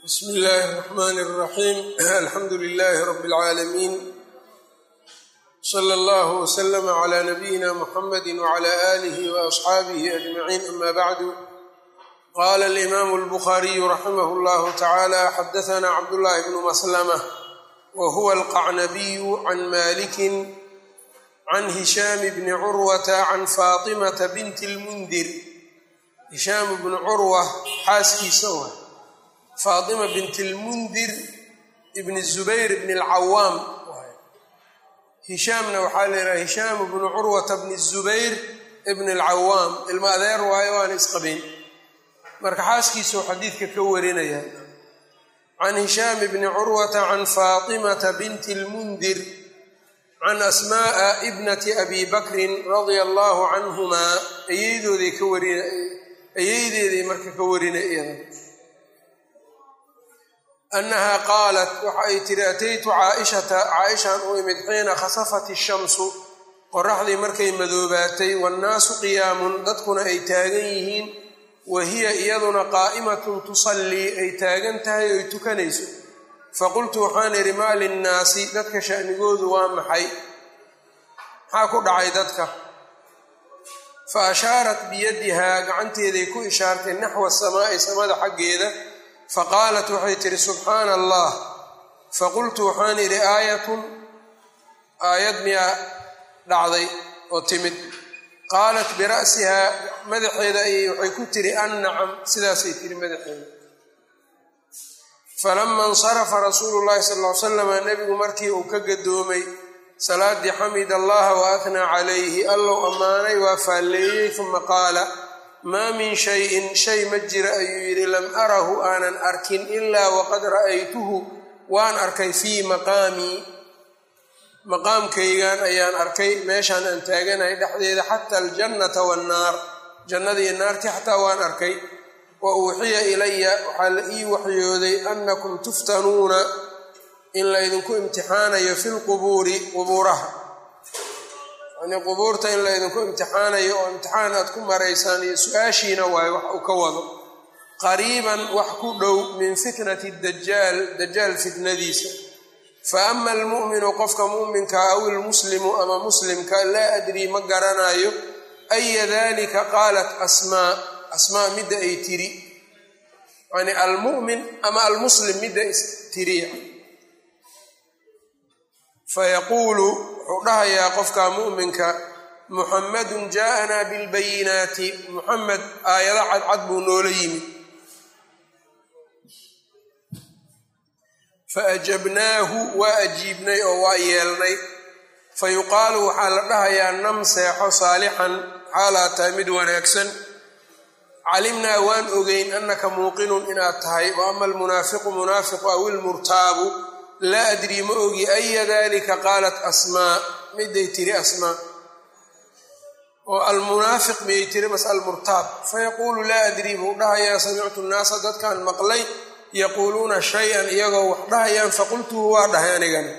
بسم الله الرحمن الرحيم الحمد لله رب العالمين صلى الله وسلم على نبينا محمد وعلى آله وأصحابه أجمعين أما بعد قال الإمام البخاري رحمه الله تعالى حدثنا عبد الله بن مسلمة وهو القعنبي عن مالك عن هشام بن عروة عن فاطمة بنت المنذر هشام بن عروة xaaskii sawى faaطima bint اlmundir ibn الزubayr ibn اlcawaam hishaamna waxaa la yidhaha hishaam bnu curwata bn الزubayr ibn اlcawaam ilma adeer waayo waana isqabeen marka xaaskiisuu xadiidka ka warinaya can hishaam bni curwata can faaطimata bint اlmundir can asmaءa ibnati abi bakrin radia allahu canhumaa ayeydoodii ka warin ayeydeeday marka ka warina iyada annaha qaalat waxa ay tiri ataytu caaishaan u imid xiina khasafat ishamsu qoraxdii markay madoobaatay waannaasu qiyaamun dadkuna ay taagan yihiin wa hiya iyaduna qaa'imatun tusallii ay taagan tahay oy tukanayso faqultu waxaan idhi maa linnaasi dadka sha'nigoodu waa maxay maxaa ku dhacay dadka fa ashaarat biyadihaa gacanteeday ku ishaartay naxwa asamaa'i samada xaggeeda faqaalat waxay tihi subxaana allah faqultu waxaan idhi aayad miyaa dhacday oo timid qaalat bira'sihaa madaxeeda ayay waxay ku tihi annacam sidaasay tihi madaxeeda falama insarafa rasuulu llahi sal ly slama nebigu markii uu ka gadoomay salaadii xamid allaha wa athnaa calayhi allow ammaanay waa faalleeyey uma qaala maa min shayin shay ma jira ayuu yidhi lam arahu aanan arkin ilaa waqad ra'aytuhu waan arkay fii maqaamii maqaamkaygan ayaan arkay meeshaan aan taaganahay dhexdeeda xata aljannata waannaar jannadii naartii xataa waan arkay wa uuxiya ilaya waxaa la ii waxyooday annakum tuftanuuna in laydinku imtixaanayo fi lqubuuri qubuuraha yanii qubuurta in laydinku imtixaanayo oo imtixaan aad ku maraysaan iyo su-aashiina waayo wax uu ka wado qariiban wax ku dhow min fitnati dajaal fitnadiisa fa ama almu'minu qofka mu'minka aw ilmuslimu ama muslimka laa adrii ma garanayo aya dalika qaalat asmaa midda ay tiri yani almu'min ama almuslim midda istiri fayaquulu wuxuu dhahayaa qofka mu'minka muxammadun jaaءanaa bilbayinaati muxamed aayado cadcad buu noola yimid faajabnaahu waa ajiibnay oo waa yeelnay fayuqaalu waxaa la dhahayaa nam seexo saalixan xaalaa tahay mid wanaagsan calimnaa waan ogeyn annaka muuqinun inaad tahay wa ama almunaafiqu munaafiqu aw ilmurtaabu laa adrii ma ogi aya dalika qaalat asmaa miday tiri asmaa oo almunaafiq miyay tiri mas almurtaab fayaquulu laa adrii buu dhahayaa samictu nnaasa dadkaan maqlay yaquuluuna shay-an iyagoo wax dhahayaan faqultuhu waa dhahay anigana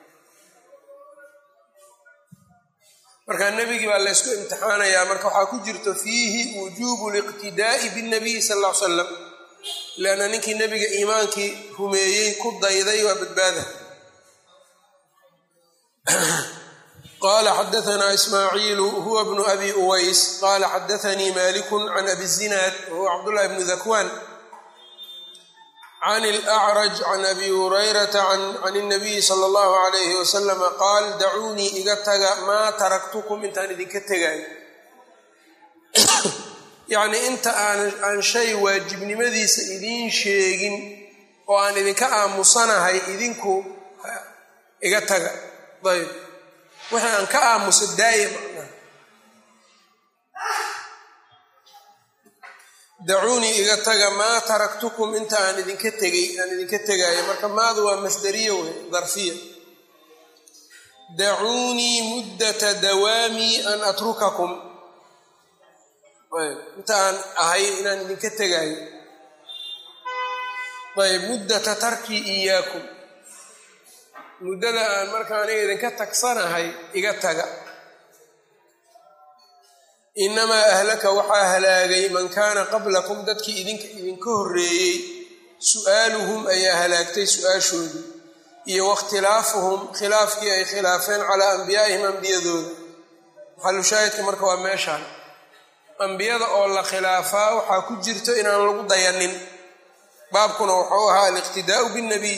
markaa nebigii baa laysku imtixaanayaa marka waxaa ku jirto fiihi wujuubu liqtidaa'i binnabiyi sal ll ly salam lianna ninkii nebiga iimaankii rumeeyey ku dayday waa badbaada qaala xadaanaa ismaaciilu huwa bnu abi uways qaala xadaanii malikun can abi zinaad wahuwa cabdullahi bnu dakwaan can alacraj can abi hurayrata can اnabiyi sala allahu alayhi wasalama qaal dacuunii iga taga maa taraktukum intaan idinka tegaayo yacnii inta aan shay waajibnimadiisa idiin sheegin oo aan idinka aamusanahay idinku iga taga ayb wixii aan ka aamuso daaya macnaha dacuunii iga taga maa taraktukum inta aan idinka tegaayo marka maadu waa masdariya wey darfiya dacuunii muddata dawaamii an atrukakum inta aan ahay inaan idinka tegaayo ayb muddata tarkii iyaakum muddada aan marka aniga idinka tagsanahay iga taga inamaa ahlaka waxaa halaagay man kaana qablakum dadkii idinka horreeyey su'aaluhum ayaa halaagtay su-aashoodii iyo wakhtilaafuhum khilaafkii ay khilaafeen calaa ambiyaa'ihim ambiyadooda. maxalu shaahidka marka waa meeshaan ambiyada oo la khilaafaa waxaa ku jirto inaan lagu dayanin. baabkuna wuxuu ahaa aliqtidaa'u binnabiy.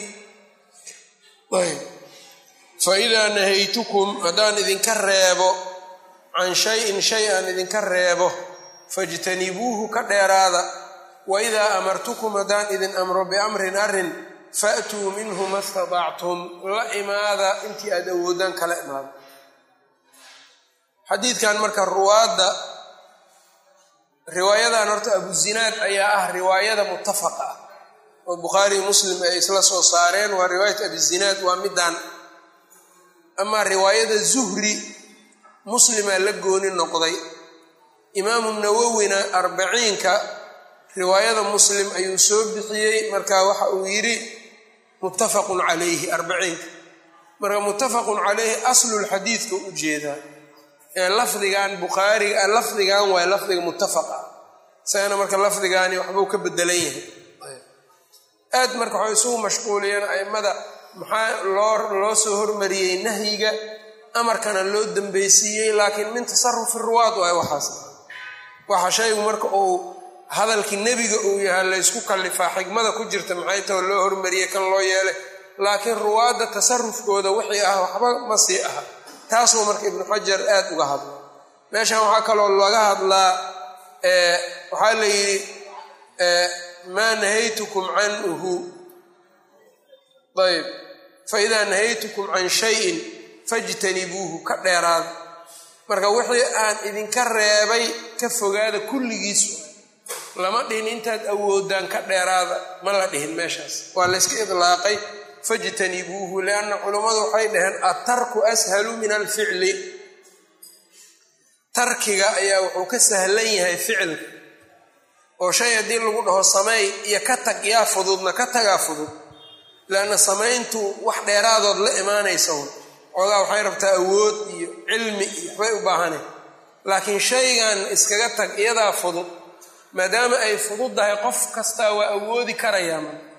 faidaa nahaytukum haddaan idinka reebo can shayin shay aan idinka reebo fajtanibuuhu ka dheeraada. waidaa amartukum haddaan idin amro biamrin arrin faatuu minhu ma statactum la imaada intii aad awoodaan kala imaada. xadiidkan marka ruwaadda riwaayadan horta abuzinaad ayaa ah riwaayada muttafaqa ah oo bukhaari muslim ay isla soo saareen. waa riwaayat abizinaad waa midaan. amaa riwaayada zuhri muslimaa la gooni noqday. imaamu nawowina arbaciinka riwaayada muslim ayuu soo bixiyey marka waxa uu yidhi muttafaqun calayhi arbaciinka. marka muttafaqun calayhi aslulxadiidka u jeedaa ee lafdigan bukhaariga lafdigan waa lafdiga muttafaqa isagana marka lafdigaani waxbuu ka bedelan yahay. aad marka waxay isugu mashquuliyeen a'immada maxaa loo soo hormariyey nahyiga amarkana loo dambeysiiyey laakiin min tasarufi ruwaad waay waxaas. waxa shaygu marka uu hadalkii nebiga uu yahay laysku kallifaa xigmada ku jirta maxay taho loo hormariyey kan loo yeelay laakiin ruwaadda tasarufkooda wixii ah waxba ma sii aha. taasuu marka ibnu xajar aad uga hadla. meeshan waxaa kaloo laga hadlaa waxaa la yidhi maa nahaytukum canhu ayb faidaa nahaytukum can shayin fajtanibuuhu ka dheeraada. marka wixii aan idinka reebay ka fogaada kulligiisu lama dhihin intaad awoodaan ka dheeraada ma la dhihin meeshaas waa layska idlaaqay fajtanibuuhu lianna culammadu waxay dhaheen attarku ashalu min alficli. tarkiga ayaa wuxuu ka sahlan yahay ficilka oo shay haddii lagu dhaho sameey iyo ka tag yaa fududna ka tagaa fudud leanna samayntu wax dheeraadood la imaanaysa un ogaa waxay rabtaa awood iyo cilmi iyo waxbay u baahanay. laakiin shaygan iskaga tag iyadaa fudud maadaama ay fududdahay qof kastaa waa awoodi karayaa.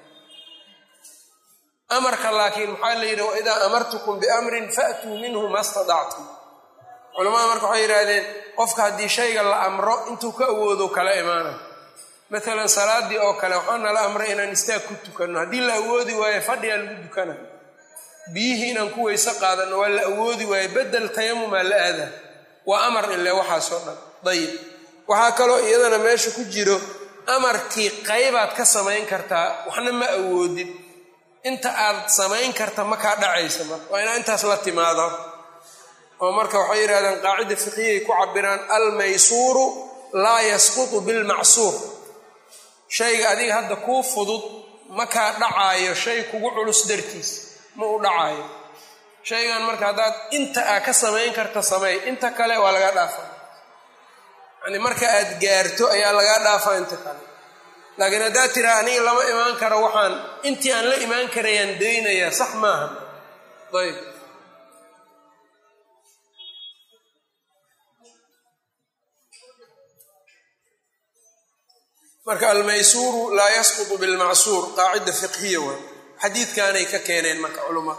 amarka laakiin maxaa la yidhi waidaa amartukum biamrin faatuu minhu ma stadactum. culamada marka waxay yidhaahdeen qofka haddii shayga la amro intuu ka awoodo kala imaana. maalan salaadii oo kale waxaa nala amray inaan istaag ku tukanno haddii la awoodi waayo fadhigaa lagu dukana. biyihii inaan ku weyse qaadanno waa la awoodi waayo bedel tayamumaa la aadaa. waa amar ile waxaasoo dhan. dayib waxaa kaloo iyadana meesha ku jiro amarkii qaybaad ka samayn kartaa waxna ma awoodin. inta aad samayn karta ma kaa dhacaysa marka waa inaa intaas la timaado. oo marka waxay yidhahdeen qaacida fiqhiyay ku cabiraan almaysuuru laa yasqutu bilmacsuur. shayga adiga hadda kuu fudud ma kaa dhacaayo shay kugu culus dartiis ma u dhacaayo. shaygan marka haddaad inta aa ka samayn karta samey inta kale waa lagaa dhaafaa. yani marka aad gaarto ayaa lagaa dhaafaa inta kale. laakiin haddaad tiraa aniga lama imaan karo waxaan intii aan la imaan karayaan daynayaa sax maaha. ayb marka almaysuuru laa yasqutu bilmacsuur qaacida fiqhiya waa xadiidkaanay ka keeneen marka culamaa.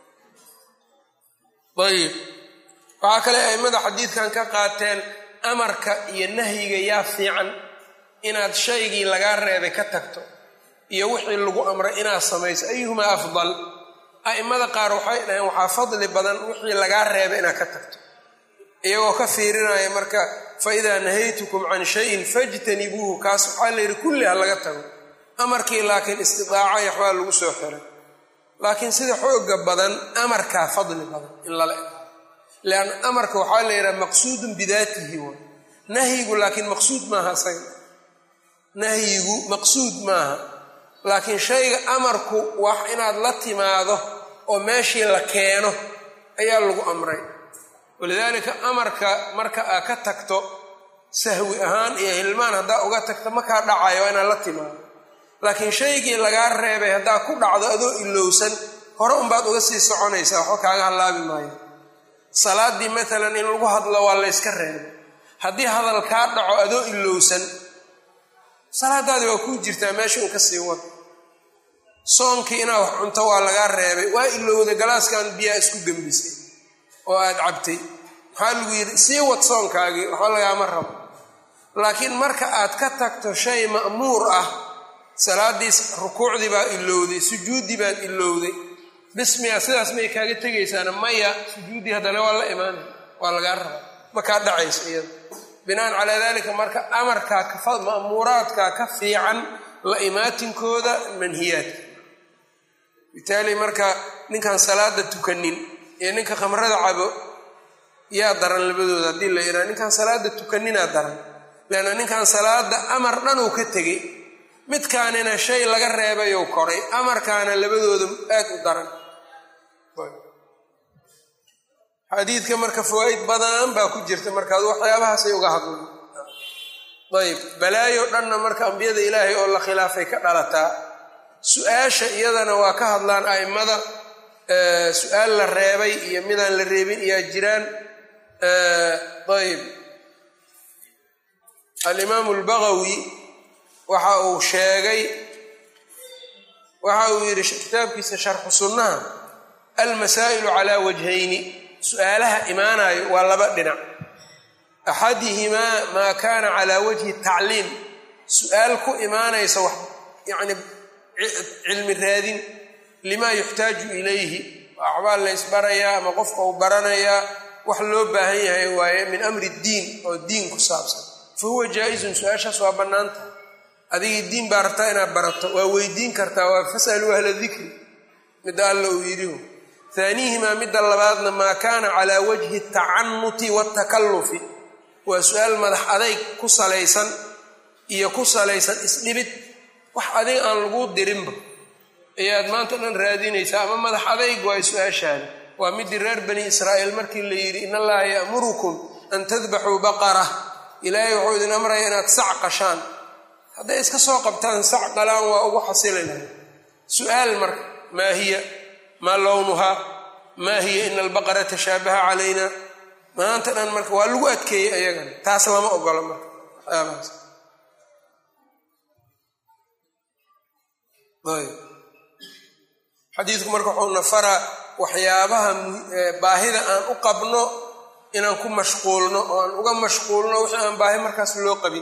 ayib waxaa kale a'immada xadiidkan ka qaateen amarka iyo nahyiga yaa fiican inaad shaygii lagaa reebay ka tagto iyo wixii lagu amray inaad samayso ayuhumaa afdal. a'immada qaar waxay dhaheen waxaa fadli badan wixii lagaa reebay inaad ka tagto iyagoo ka fiirinaya marka faidaa nahaytukum can shayin fajtanibuuhu kaas waxaa la yidhi kulli ha laga tago. amarkii laakiin istidaaca waxbaa lagu soo xiray. laakiin sida xooga badan amarkaa fadli badan in lala ego leanna amarka waxaa la yidhaha maqsuudun bidaatihi wa nahyigu laakiin maqsuud maaha isaga. nahyigu maqsuud maaha laakiin shayga amarku wax inaad la timaado oo meeshii la keeno ayaa lagu amray. walidaalika amarka marka aad ka tagto sahwi ahaan iyo hilmaan haddaa uga tagto makaa dhacayo waa inaad la timaado. laakiin shaygii lagaa reebay haddaa ku dhacdo adoo ilowsan hore unbaad uga sii soconaysaa waxba kaaga hallaabi maayo. salaaddii maalan in lagu hadlo waa layska reebay. haddii hadal kaa dhaco adoo ilowsan salaadaadii waa kuu jirtaa meesha un ka sii wad soonkii inaa wax cunto waa lagaa reebay waa ilowda galaaskan biyaa isku gembisay oo aad cabtay maxaa lagu yidhi sii wad soonkaagii waxba lagaama rabo laakiin marka aad ka tagto shay ma'muur ah salaadiis rukuucdii baa ilowday sujuuddii baad ilowday bismiya sidaas may kaaga tegaysaana maya sujuuddii haddana waa la imaanay waa lagaa rabaa ma kaa dhacayso iyada binaan calaa daalika marka amarkaa ma'muuraadkaa ka fiican la imaatinkooda manhiyaadka bitaali marka ninkaan salaada tukanin iyo ninka khamrada cabo yaa daran labadooda haddii la yidhaha ninkaan salaada tukaninaa daran leanna ninkaan salaada amar dhan uu ka tegey midkaanina shay laga reebayou koray amarkaana labadooda aad u daran xadiidka marka fawaa'id badan baa ku jirta markaad waxyaabahaasay uga hadlaan ayb balaayo dhanna marka ambiyada ilaahay oo la khilaafay ka dhalataa su-aasha iyadana waa ka hadlaan a'immada su-aal la reebay iyo midaan la reebin iyaa jiraan ayb alimaamu albagawi waxa uu sheegay waxa uu yidhi kitaabkiisa sharxu sunnaha almasaa'ilu calaa wajhayni su-aalaha imaanayo waa laba dhinac axadihimaa maa kaana calaa wajhi tacliim su-aal ku imaanaysa wax yacni cilmi raadin limaa yuxtaaju ilayhi waxbaa la ysbarayaa ama qofka uu baranayaa wax loo baahan yahay waaye min amri ddiin oo diin ku saabsan fa huwa jaa-izun su-aashaas waa bannaanta adigii diin baa rabtaa inaad barato waa weydiin kartaa waa fasaluu ahla dikri midda alla uu yidhi haaniihimaa midda labaadna maa kaana calaa wajhi tacanuti waatakallufi waa su-aal madax adayg ku salaysan iyo ku salaysan isdhibid wax adiga aan laguu dirinba ayaad maanta dhan raadinaysaa ama madax adayg waay su-aashaani waa midii reer bani israa'iil markii la yidhi in allaha ya'murukum an tadbaxuu baqara ilaahay wuxuu idin amraya inaad sac qashaan hadday iska soo qabtaan sac qalaan waa ugu xasili lahay su-aal marka maa hiya maa lownuhaa maa hiya ina albaqara tashaabaha calayna maanta dhan marka waa lagu adkeeyey ayagana taas lama ogola marka waxyaabahaas ayb xadiidku marka wuxuu nafaraa waxyaabaha baahida aan u qabno inaan ku mashquulno oo aan uga mashquulno wixii aan baahi markaas loo qabin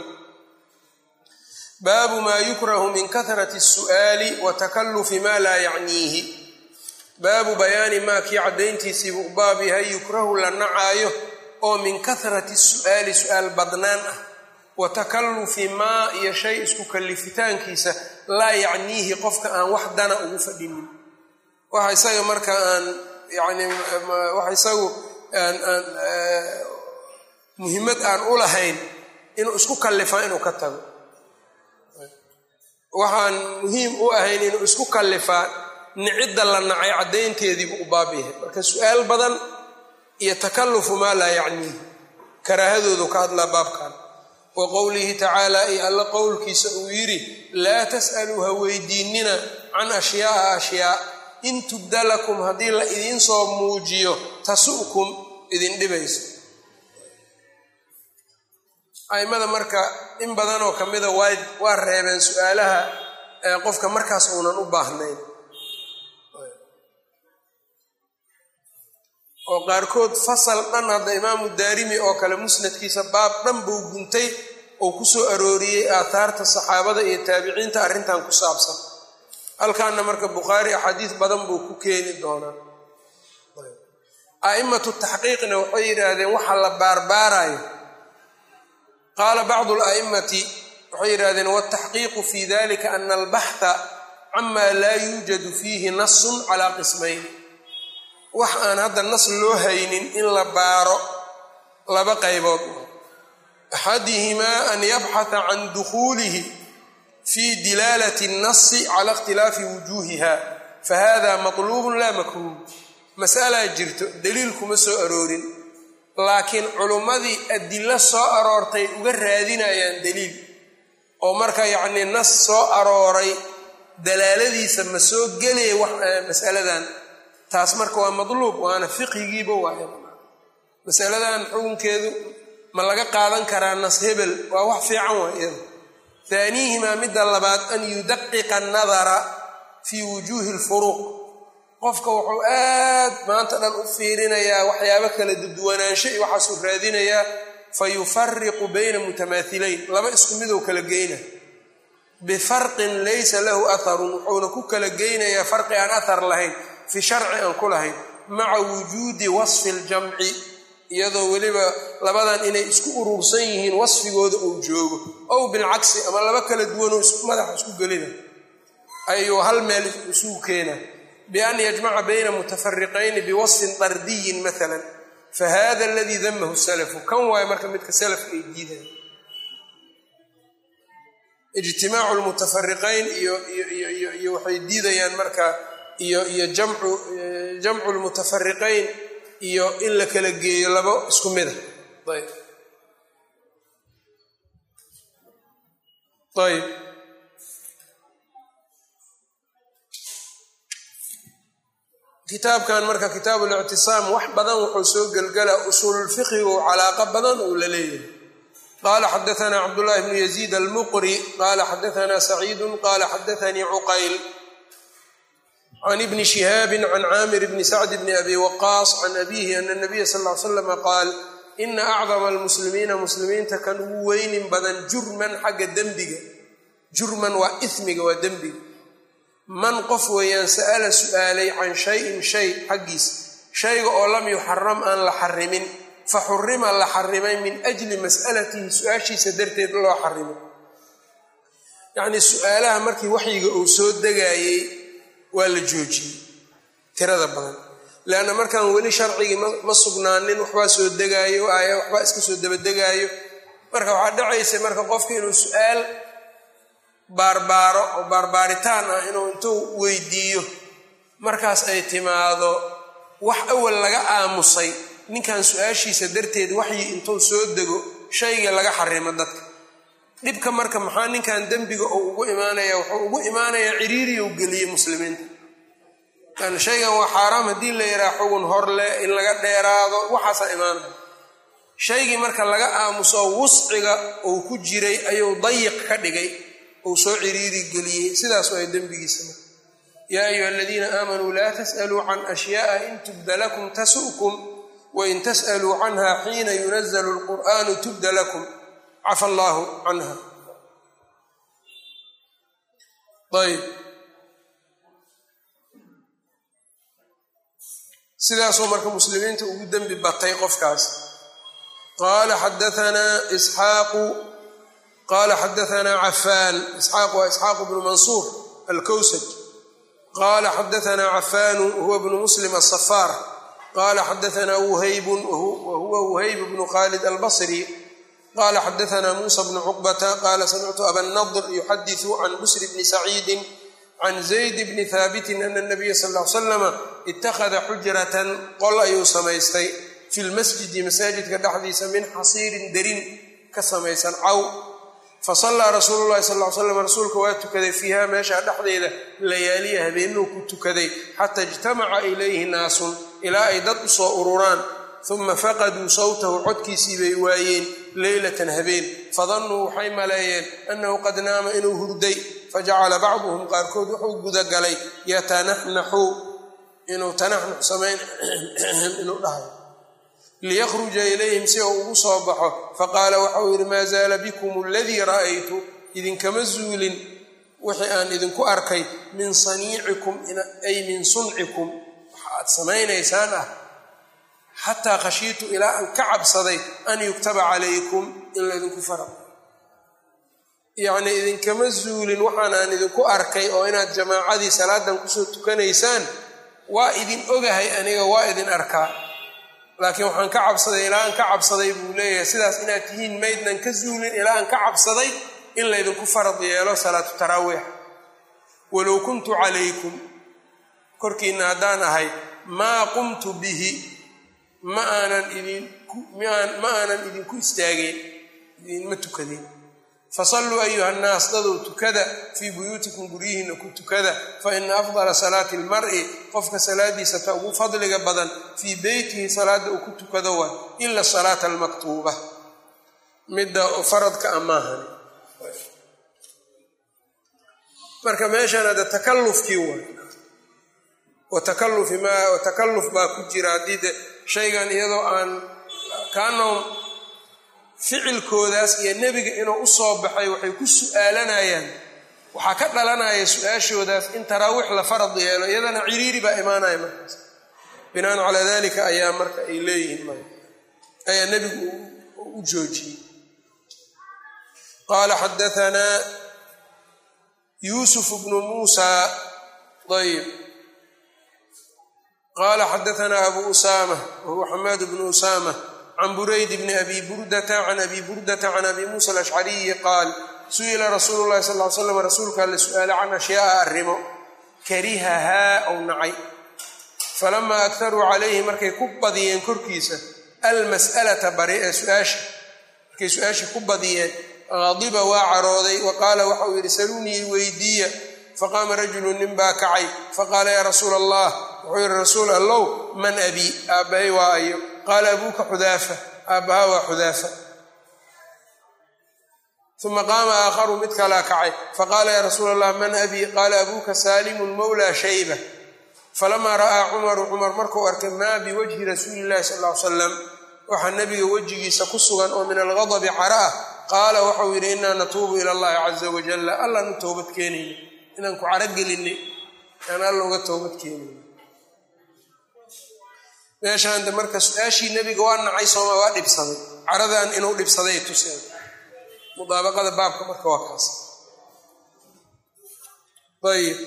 baabu maa yukrahu min kahrati الsu'aali wa takallufi maa laa yacniihi baabu bayaani maa kii caddayntiisiibuu u baab yahay yukrahu la nacaayo oo min kahrati الsu'aali su-aal badnaan ah wa takallufi maa iyo shay isku kallifitaankiisa laa yacniihi qofka aan wax dana ugu fadhinin waxa isaga marka aan yani waxa isagu aan muhiimad aan u lahayn inuu isku kallifaa inuu ka tago waxaan muhiim u ahayn inuu isku kallifaa nicidda la nacay caddaynteediibuu u baab yahay marka su-aal badan iyo takallufu maa laa yacniihi karaahadoodu ka hadlaa baabkan wa qowlihi tacaala iyo alla qowlkiisa uu yidhi laa tas'aluu ha weydiinina can ashyaa'a ashyaa in tubda lakum haddii la idiin soo muujiyo tasu'kum idin dhibayso a'immada marka in badanoo ka mida waa reebeen su-aalaha qofka markaas uunan u baahnayn oo qaarkood fasal dhan hadda imaamu daarimi oo kale musnadkiisa baab dhan buu guntay oo ku soo arooriyey aathaarta saxaabada iyo taabiciinta arrintan ku saabsan halkaana marka bukhaari axaadiis badan buu ku keeni doonaa a'immatu taxqiiqna waxay yidhaahdeen waxa la baarbaarayo qaala bacdu ala'immati waxay yidhahdeen wataxqiiqu fii dalika ana albaxtha cama laa yuujadu fiihi nasun calaa qismayn wax aan hadda nas loo haynin in la baaro laba qaybood axadihimaa an yabxatha can dukhuulihi fii dilaalati اnnasi cala ikhtilaafi wujuuhiha fahada matluubun laa makruuh mas'alaa jirto daliil kuma soo aroorin laakiin culummadii adilo soo aroortay uga raadinayaan daliil oo marka yacnii nas soo arooray dalaaladiisa ma soo gelaya mas'aladan taas marka waa madluub waana fiqhigiiba waaya masaladan xukunkeedu ma laga qaadan karaa nas hebel waa wax fiican waa iyada haaniihimaa midda labaad an yudaqiqa annadara fii wujuuhi lfuruuq qofka wuxuu aad maanta dhan u fiirinayaa waxyaabo kala duwanaansho iyo waxaasuu raadinayaa fayufariqu bayna mutamaahilayn laba isku midou kala geyna bifarqin laysa lahu atharun wuxuuna ku kala geynayaa farqi aan athar lahayn fi sharci aan ku lahayn maca wujuudi wasfi ljamci iyadoo weliba labadan inay isku urursan yihiin wasfigooda uu joogo ow bilcagsi ama laba kala duwanoo madaxa isku gelina ayuu hal meel isugu keenaa bian yajmaca bayna mutafariqayni biwasfin dardiyin maala fahada aladii damahu salafu kan waayo marka midka salafka ay diidaya ijtimaacu lmutafariqayn iyo waxay diidayaan marka iyo jamcu lmutafariqayn iyo in la kala geeyo labo isku mida ayb kitaabkan marka kitaabu lictisaam wax badan wuxuu soo gelgelaa usuululfiqhigu calaaqa badan uu la leeyahay qaala xadaanaa cabdullahi bnu yaziid almuqri qaala xadaanaa saciidu qaala xadaanii cuqayl can ibni shihaabin can caamir bni sacd bni abi waqaas can abiihi ana nabiya sal ly slama qaal ina acdama almuslimiina muslimiinta kan ugu weynin badan jurman xagga dembiga jurman waa ismiga waa dembiga man qof weeyaan sa'ala su'aalay can shayin shay xaggiis shayga oo lam yuxaram aan la xarimin fa xurima la xarimay min ajli mas'alatihi su-aashiisa darteed loo xarimay yacnii su-aalaha markii waxyiga uu soo degaayey waa la joojiyey tirada badan leanna markaan weli sharcigii ma sugnaanin waxbaa soo degaayo aaya waxbaa iska soo dabadegaayo marka waxaa dhacaysa marka qofka inuu su-aal baarbaaro oo baarbaaritaan ah inuu intuu weydiiyo markaas ay timaado wax awal laga aamusay ninkan su-aashiisa darteed waxyi intuu soo dego shaygii laga xarimo dadka dhibka marka maxaa ninkan dembiga uu ugu imaanaya wuxuu ugu imaanayaa ciriiriyou geliyey muslimiinta yani shaygan waa xaaraam haddii la yidhaha xugun horle in laga dheeraado waxaasaa imaanaya shaygii marka laga aamuso wusciga uu ku jiray ayuu dayiq ka dhigay uu soo ciriiri geliyey sidaas ay dembigiisa marka yaa ayuha aladiina aamanuu laa tas'aluu can ashyaaa in tubda lakum tasu'kum wain tas'aluu canha xiina yunazalu lqur'aanu tubda lakum cafa allaahu canha ayb sidaasoo marka muslimiinta ugu dembi batay qofkaas qaala xadaanaa isxaaqu qaala xadaanaa cafaan isxaaq waa isxaaq bnu mansuur alkowsaj qaala xadaanaa cafaanu huwa bnu muslim asafaar qaala xadaanaa wuhaybun wahuwa wuhayb bnu khaalid albasri qaala xadaanaa muusa bnu cuqbata qaala samictu abanadr yuxadiثu can busr bni saciidin can zayd bni haabitin ana nabiya sal l slama ittakhada xujratan qol ayuu samaystay fi lmasjidi masaajidka dhexdiisa min xasiirin darin ka samaysan caw fasallaa rasuulu llahi sal l slam rasuulka waa tukaday fiiha meeshaa dhexdeeda layaaliya habeenuu ku tukaday xata ijtamaca ilayhi naasun ilaa ay dad u soo ururaan uma faqaduu sawtahu codkiisii bay waayeen leylatan habeen fadannuu waxay maleeyeen annahu qad naama inuu hurday fajacala bacduhum qaarkood wuxuu gudagalay yatanaxnaxu inuu tanaxnux samayn inuu dhahayo liyakhruja ilayhim si uu ugu soo baxo faqaala waxau yidhi maa zaala bikum aladii ra'aytu idinkama zuulin wixii aan idinku arkay min saniicikum ay min suncikum waxa aad samaynaysaan ah xataa khashiitu ilaa aan ka cabsaday an yuktaba calaykum in laydinku fara yacnii idinkama zuulin waxaan aan idinku arkay oo inaad jamaacadii salaadan kusoo tukanaysaan waa idin ogahay aniga waa idin arkaa laakiin waxaan ka cabsaday ilaa aan ka cabsaday buu leeyahay sidaas inaad tihiin maydnan ka zuulin ilaa aan ka cabsaday in laydinku farad yeelo salaatu taraawiix walow kuntu calaykum korkiinna haddaan ahay maa qumtu bihi ma aanan idinku istaageen idinma tukadeen fasalluu ayuha nnaas dadow tukada fii buyuutikum guryihiinna ku tukada fa ina afdala salaati almar'i qofka salaadiisa ta ugu fadliga badan fii beytihi salaada uu ku tukado waa ila salaata almaktuuba midda faradka amaahan marka meeshan hadda takallufkii waay watakalluf baa ku jira haddii de shaygan iyadoo aan kaanoom ficilkoodaas iyo nebiga inuu u soo baxay waxay ku su'aalanayaan waxaa ka dhalanaya su-aashoodaas in taraawiix la farad yeelo iyadana ciriiri baa imaanaya markaas binaan calaa dalika ayaa marka ay leeyihiin ayaa nebigu u joojiyey. qaala xadaanaa yuusuf bnu muusa ayb qaala xadaanaa abu usaama wahuwa xamaad bnu usaama can burayd bni abi burdata can abi burdata can abi muusa alashcariyi qaal su-ila rasuulu llahi sal ly slam rasuulkaa la su-aala can ashyaaa arrimo karihahaa ou nacay falamaa aktaruu calayhi markay ku badiyeen korkiisa almas'alata bari ee su-aasha markay su-aashii ku badiyeen qadiba waa carooday wa qaala waxauu yidhi saluunii weydiiya faqaama rajulu nin baa kacay faqaala yaa rasuula allah wuxuu yidhi rasuul allow man abii aabbahay waa ayo qaala abuuka xudaafa aabbaha waa xudaafa uma qaama aakharu mid kalaa kacay faqaala yaa rasuula allah man abii qaala abuuka saalimun mawlaa shayba falamaa ra'aa cumaru cumar markuu arkay maa biwajhi rasuuli illahi sal ly salam waxaa nebiga wejigiisa ku sugan oo min alghadabi cara ah qaala waxau yidhi innaa natuubu ila allahi caza wajalla allaan u toobad keenayna inaan ku carogelinay aan alla uga toobad keenayna meeshaande marka su-aashii nebiga waa nacay sooma waa dhibsaday caradan inuu dhibsaday tuseen mudaabaqada baabka marka waa kaas ayb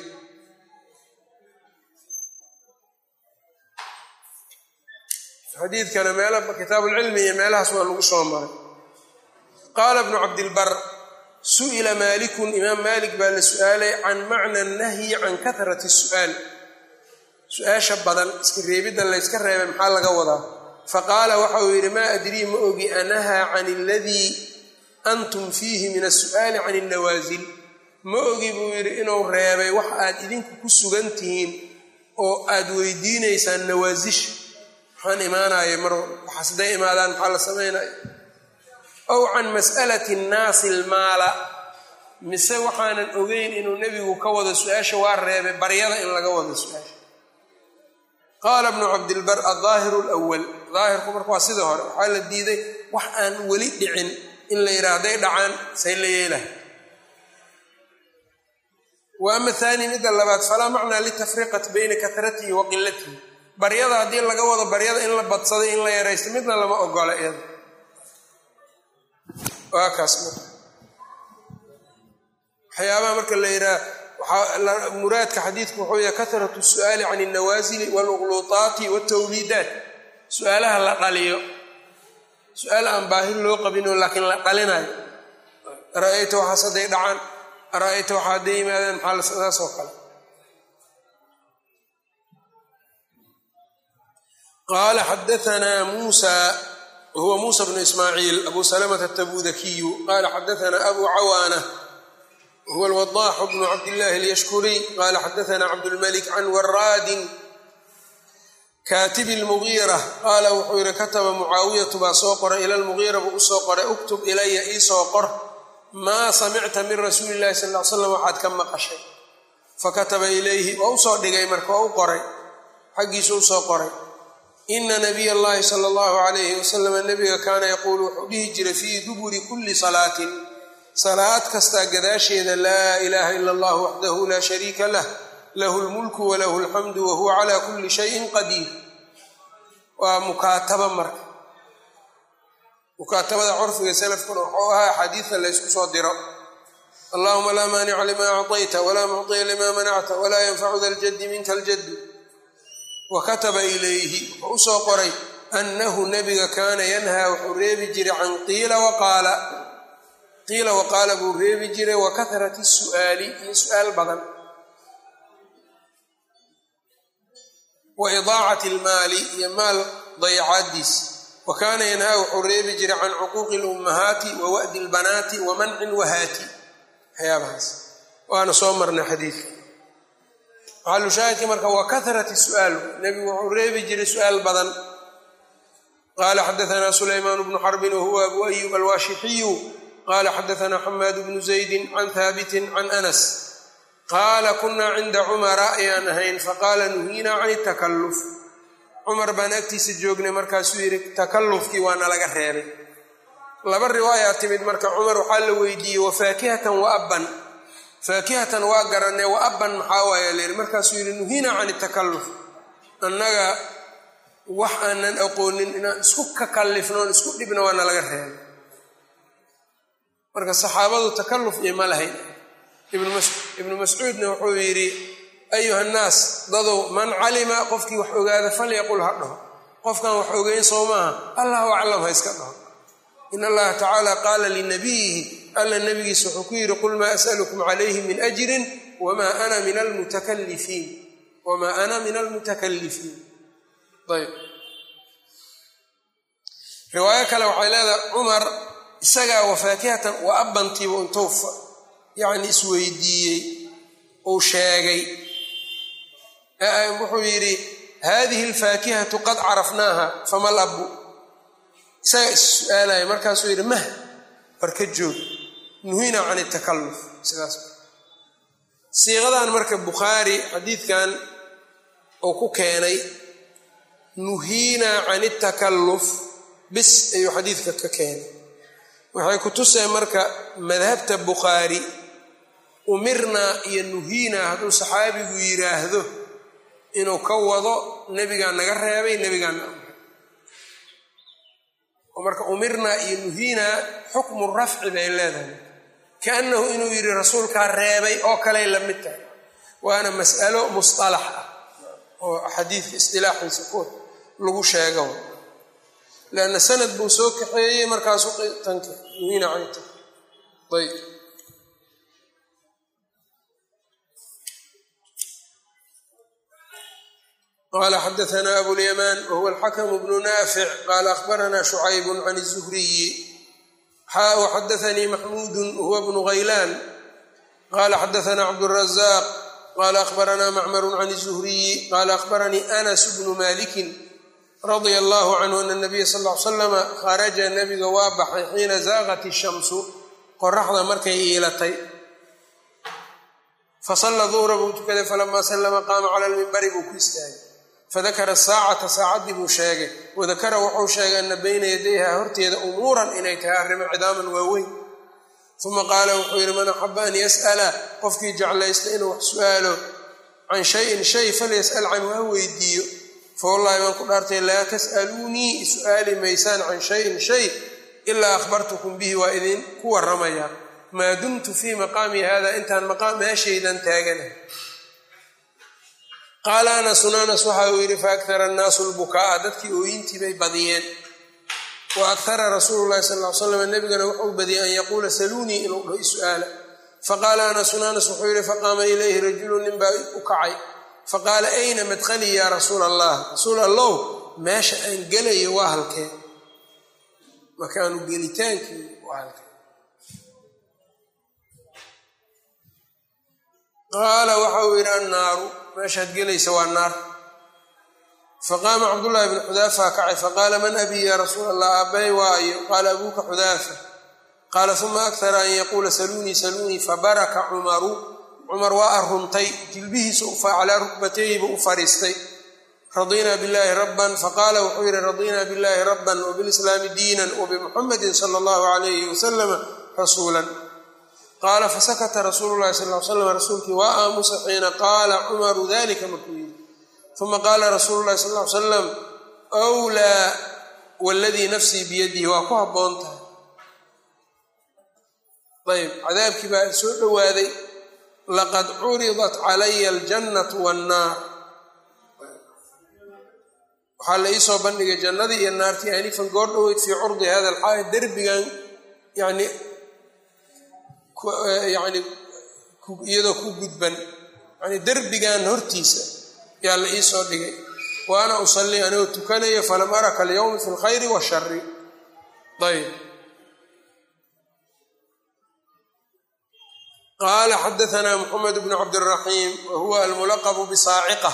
xadiidkana meela kitaabuulcilmi iyo meelahaas waa lagu soo maray. qaala bnu cabdilbar su'ila maalikun imaam maalik baa la su-aalay can macna nahyi can kahrati su'aal su-aasha badan iska reebidda layska reebay maxaa laga wadaa faqaala waxa uu yidhi maa adrii ma ogi anahaa can aladii antum fiihi min asu'aali can innawaasil ma ogi buu yidhi inuu reebay wax aad idinku ku sugan tihiin oo aad weydiinaysaan nawaasisha waxaan imaanaya mar waxaas hadday imaadaan maxaa la samaynaya aw can mas'alati nnaasi almaala mise waxaanan ogeyn inuu nebigu ka wado su-aasha waa reebay baryada in laga wado su-aasha qaala bnu cabdilbar aldaahiru lwal daahirku marka waa sidii hore waxaa la diiday wax aan weli dhicin in la yidhaha hadday dhacaan say la yeelaha wa ama haani midda labaad falaa macnaa litafriqati bayna kahratihi wa qilatihi baryada haddii laga wado baryada in la badsaday in la yaraysto midna lama ogola iyada waa kaas marka waxyaabaha marka la yidhaha muraadka xadiidku wuxuu yahay kahratu su'aali can alnawaasili waluqluutaati waltawliidaat su-aalaha la dhaliyo su-aal aan baahi loo qabinoo laakiin la dhalinayo ara-ayta waxaas hadday dhacaan ara-ayta waxa hadday yimaadeen maxaa saas oo kale qaala xadaanaa muusa wahuwa muusa bnu ismaaciil abu salamata atabudakiyu qaala xadaanaa abu cawaana wahuwa alwadaaxu bnu cabdillaahi alyashkuriy qaala xadaanaa cabdulmalik can waraadin kaatibi lmugiira qaala wuxuu yidhi kataba mucaawiyatu baa soo qoray ila lmugiira buu u soo qoray uktub ilaya iisoo qor maa samicta min rasuuli illahi sal ly slam waxaad ka maqashay fakataba ilayhi waa usoo dhigay marka waa u qoray xaggiisu usoo qoray ina nabiy allahi sala allahu calayhi wasalam nabiga kaana yaquulu wuxuu dhihi jiray fii duburi kulli salaatin salaad kastaa gadaasheeda laa ilaaha ila allah waxdahu laa shariika lah lahu lmulku walahu alxamdu wahuwa calaa kulli shayin qadiir waa mukaataba marka mukaatabada curfiga salafkuna wuxuu ahaa axaadiida laysku soo diro allahuma laa maanica limaa acطayta walaa mucطiya limaa manacta walaa yanfacu da ljaddi minka aljaddu wakataba ilayhi wuxuu usoo qoray annahu nabiga kaana yanhaa wuxuu reebi jiray can qiila waqaala buu reebi jiray wa kahrati su'aali iyo su-aal badan wa idaacati almaali iyo maal dayacaadiis wa kaana yanhaa wuxuu reebi jiray can cuquuqi lummahaati wa wa'di lbanaati wa manci lwahaati waxyaabahaas waana soo marnay xadiidka maxalushaahidka marka waa kahrati su'aal nebigu wuxuu reebi jiray su-aal badan qaala xadaanaa sulaymaan bnu xarbin wahuwa abu ayub alwaashixiyu qaala xadaanaa xamaad bnu zaydin can haabitin can anas qaala kunaa cinda cumara ayaan ahayn faqaala nuhiinaa can itakalluf cumar baan agtiisa joognay markaasuu yidhi takallufkii waana laga reebay. laba riwaayaa timid marka cumar waxaa la weydiiyey wafaakihatan wa abban, faakihatan waa garanay wa abban maxaa waaya layidhi markaasuu yidhi nuhiinaa can itakalluf, annaga wax aanan aqoonin inaan isku kakallifnoon isku dhibna waana laga reebay. marka saxaabadu takalluf iyo ma lahayn. ibnu mascuudna wuxuu yidhi ayuha nnaas dadow man calima qofkii wax ogaada falyaqul ha dhaho, qofkaan wax ogeyn soo maaha allahu aclam ha iska dhaho. in allaha tacaala qaala linabiyihi alla nabigiisa wuxuu ku yidhi qul maa as'alukum calayhi min ajrin wamaa ana min almutakallifiin. ayb riwaayo kale waxay leedahay cumar isagaa wafaakihatan wa abbantiiba intuu yacni isweydiiyey uu sheegay wuxuu yidhi haadihi alfaakihatu qad carafnaaha fama labu, isagaa is-su-aalaya markaasuu yidhi mah barka joog nuhiina can itakalluf. sidaas siiqadan marka bukhaari xadiidkan uu ku keenay nuhiina can itakalluf bis ayuu xadiidka ka keenay. waxay ku tuseen marka madhabta bukhaari umirnaa iyo nuhiinaa hadduu saxaabigu yidhaahdo inuu ka wado nebigaa naga reebay nebigaana amray. oo marka umirnaa iyo nuhiinaa xukmu rafci bay leedahay, kaannahu inuu yidhi rasuulkaa reebay oo kaley la mid tahay. waana mas'alo musطalax ah oo xadiidka istilaaxiisa kood lagu sheego, lanna sanad buu soo kaxeeyey markaasuu tanka nuhiina canta. ayb qala xadaثna abulyamaan wahuwa alxakm bnu naafic qala akhbarana shucayb can الzuhriyi xadaثanii maxmuudu wahuwa bnu haylaan qala xadaثna cabdالrazaq qala akhbarana macmar can الzuhriyi qala akhbaranii anas bnu maliki radia allahu canhu ana nabiya sal l slama kharaja nabiga waa baxay xiina zaaqat ishamsu qoraxda markay iilatay fasalla duhra buu tukaday falamaa sallama qaama cala lmimbari buu ku istaagay fadakara saacata saacaddii buu sheegay wadakara wuxuu sheegay ana bayna yadayha horteeda umuuran inay tahay arrimo cidaaman waaweyn. uma qaala wuxuu yidhi man axaba an yas'ala qofkii jeclaysta inuu wax su-aalo can shayin shay falyas'al canhu ha weydiiyo fawallahi baan ku dhaartay laa tas'aluunii su-aali maysaan can shayin shay ilaa akhbartukum bihi waa idin ku warramaya maa dumtu fii maqaami hada intaan meeshaydan taaganahay. qaala anasun anas waxa uu yidhi faakara annaasu lbukaa'a dadkii ooyintii bay badiyeen wa akara rasuulu llahi sal ly slam nebigana wuxuu badiyey an yaquula saluunii inuu dhaho isu'aala. faqaala anasun anas wuxuu yidhi faqaama ilayhi rajulun nin baa u kacay faqaala ayna madkhalii yaa rasuula allah, rasuul allow meesha aan gelayo waa halkee, makaanu gelitaankii waa halkee. qaala waxa uu yidhi annaaru, meeshaad gelaysa waa naar. faqaama cabdullaahi bnu xudaafa kacay faqaala man abii yaa rasuula allah aabbahay waayo qaala abuuka xudaafa. qaala uma akara an yaquula saluunii saluunii fabaraka cumaru, cumar waa aruntay jilbihiisa calaa rukbatayhiba u fariistay. radinaa billaahi rabban faqaala wuxuu yidhi radinaa billaahi rabban wabilislaami diinan wabimuxamadin sala allahu calayhi wasalama rasuulan. qaala fasakata rasuulu llahi sal l slam rasuulkii waa aamusa xiina qaala cumaru dalika markuu yidhi. uma qaala rasuulu llahi sal l salam wlaa waladii nafsii biyadihi waa ku habboon tahay. ayb cadaabkii baa soo dhowaaday laqad curidat calaya aljannatu wannaar, waxaa la iisoo bandhigay jannadii iyo naartii anifan goor dhoweyd fii curdi hada alxaaya derbigan yani iyadoo ku gudban yani derbigan hortiisa yaa la iisoo dhigay wa ana usallii anigoo tukanayo falam araka alyawma fi lkhayri washari. ayb qaala xadaثna mxamed bn cabdالraxiim wahuwa almulaqbu bsaaciqة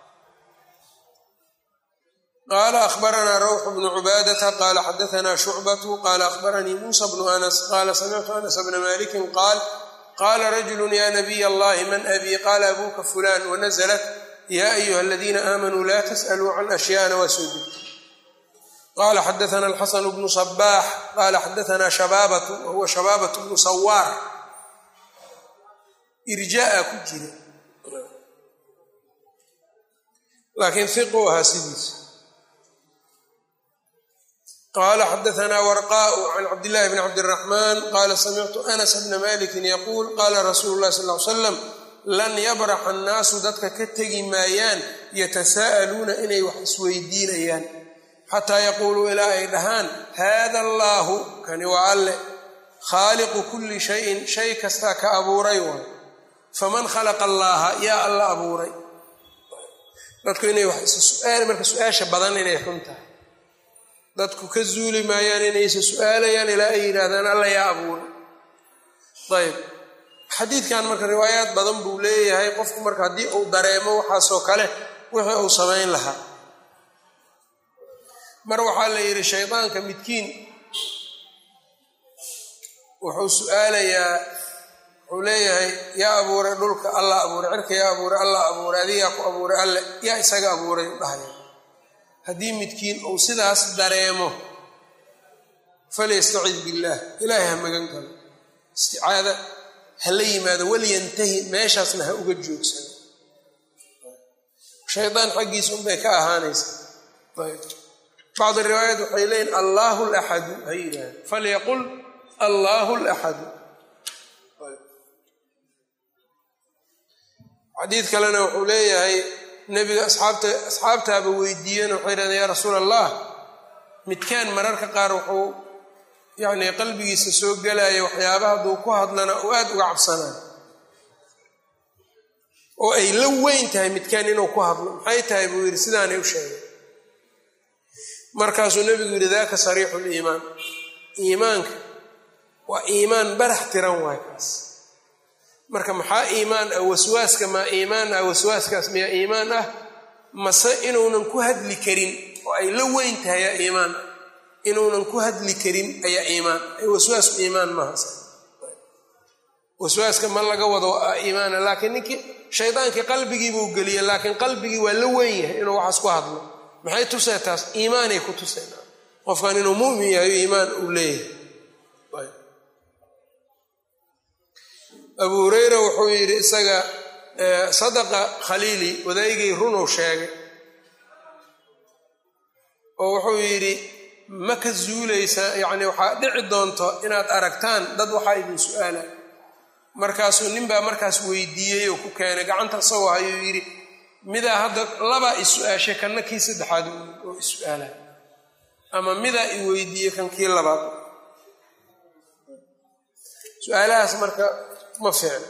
qaala akhbarana rawx bnu cubaadata qaala xadaثna shucbatu qaala akhbaranii muusa bnu anas qaala samictu anas bna maliki qaal qaala rajulu ya nabiy allahi man abi qaala abuuka fulan wanazlat ya ayuha aladiina aamanuu la tas'aluu can ashyaana waa soo degtay. qala xadaana alxasan bnu صbax qala xadaana shabaabatu wahuwa shabaabatu bnu sawaar irjaa ku jira laakiin hiqu ahaa sidiisa. qala xadaana warqaء can cabdillahi bni cabdالraxman qala samictu anas bna maliki yaquul qala rasuulu lahi sal ly slam lan yabraxa annaasu dadka ka tegi maayaan yatasaa'aluuna inay wax isweydiinayaan xataa yaquuluu ilaa ay dhahaan hada allaahu kani waa alle khaaliqu kulli shayin shay kastaa ka abuuray waay faman khalaqa allaaha yaa alla abuuray. dadku inay wax isa su-aal marka su-aasha badan inay xun tahay dadku ka zuuli maayaan inay isa su-aalayaan ilaa ay yidhaahdaan alla yaa abuuray. ayb xadiidkan marka riwaayaad badan buu leeyahay qofku marka haddii uu dareemo waxaasoo kale wixii uu samayn lahaa. mar waxaa la yidhi shaydaanka midkiin wuxuu su-aalayaa wuxuu leeyahay yaa abuuray dhulka allah abuuray cirka yaa abuuray allah abuuray adigaa ku abuuray alle yaa isaga abuuray u dhahaya. haddii midkiin uu sidaas dareemo falyastacid billaah ilaahay ha magan galo isticaada ha la yimaado walyantahi meeshaasna ha uga joogsano shaydaan xaggiisa unbay ka ahaanaysa. bacd riwaayaat waxay leeyihin allahu laxadu ha yidhaahda falyaqul allahu laxadu. xadiid kalena wuxuu leeyahay nebiga asxaabtaaba weydiiyeen waxay yidhahdeen yaa rasuula allah midkaan mararka qaar wuxuu yacni qalbigiisa soo gelaya waxyaabaha hadduu ku hadlana uu aada uga cabsanaa oo ay la weyn tahay midkaan inuu ku hadlo maxay tahay buu yidhi sidaanay u sheegay. markaasuu nebigu yidhi daaka sariixu liimaan iimaanka waa iimaan barax tiran waay kaas. marka maxaa iimaan ah waswaaska maa iimaan ah waswaaskaas miyaa iimaan ah mase inuunan ku hadli karin oo ay la weyn tahay yaa iimaan ah inuunan ku hadli karin ayaa iimaan waswaasku iimaan maaha. waswaaska ma laga wado iimaana laakiin ninkii shaydaankii qalbigii buu geliyey laakiin qalbigii waa la weyn yahay inuu waxaas ku hadlo maxay tusee taas iimaanay ku tuseen qofkan inuu mu'min yahay iimaan uu leeyahay. abu hurayra wuxuu yidhi isaga sadaqa khaliili wadaygay runow sheegay oo wuxuu yidhi ma ka zuulaysaa yacni waxaa dhici doonto inaad aragtaan dad waxaa idin su-aala. markaasuu ninbaa markaas weydiiyey oo ku keenay gacanta isagoo hayuu yidhi midaa hadda labaa is-su-aashay kanna kii saddexaad oo is-su-aala ama midaa i weydiiyey kan kii labaad. su-aalahaas marka ma fiicno.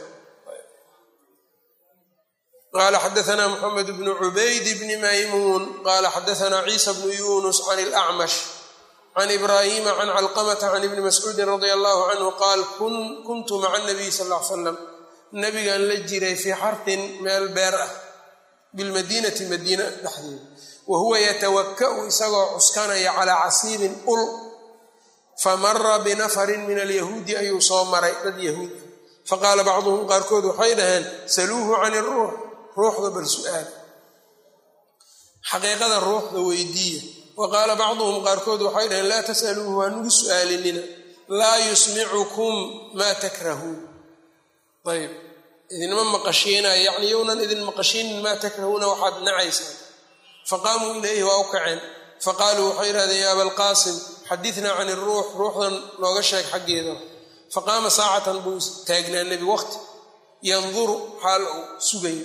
qala xadaana mxamed bnu cubayd bni maymuun qala xadaana ciisa bnu yunus can اlacmash can ibrahima can calqamata can ibni mascuudi radia allahu canhu qaal kuntu maca nabiy sal l slam nabigan la jiray fii xartin meel beer ah bilmadiinati madiina dhexdeeda wahuwa yatawaka'u isagoo cuskanaya calaa casiibin ul famara binafarin min alyahuudi ayuu soo maray dad yahuud faqaala bacduhum qaarkood waxay dhaheen saluuhu can iruux ruuxda bal su-aal xaqiiqada ruuxda weydiiya wa qaala bacduhum qaarkood waxay dhaheen laa tas'aluuhu hanugu su-aalinina laa yusmicukum maa takrahuun. ayb idinma maqashiinaya yacni yownan idin maqashiinin maa takrahuuna waxaad nacaysaan. faqaamuu ilayhi waa u kaceen faqaaluu waxay yidhahdeen ya abalqaasim xaditnaa can iruux ruuxdan nooga sheeg xaggeeda. faqaama saacatan buu taagnaa nebi waqti yanduru xaal uu sugayo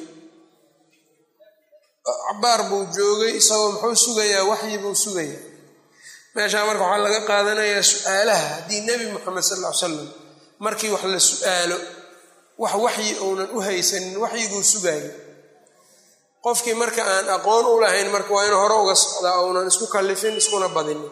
cabaar buu joogay isagoo muxuu sugayaa waxyi buu sugayaa. meeshaa marka waxaa laga qaadanayaa su-aalaha haddii nebi moxamed sal ll ly slam markii wax la su-aalo wax waxyi uunan u haysanin waxyiguu sugayo. qofkii marka aan aqoon u lahayn marka waa inu hore uga socdaa uunan isku kallifin iskuna badinin.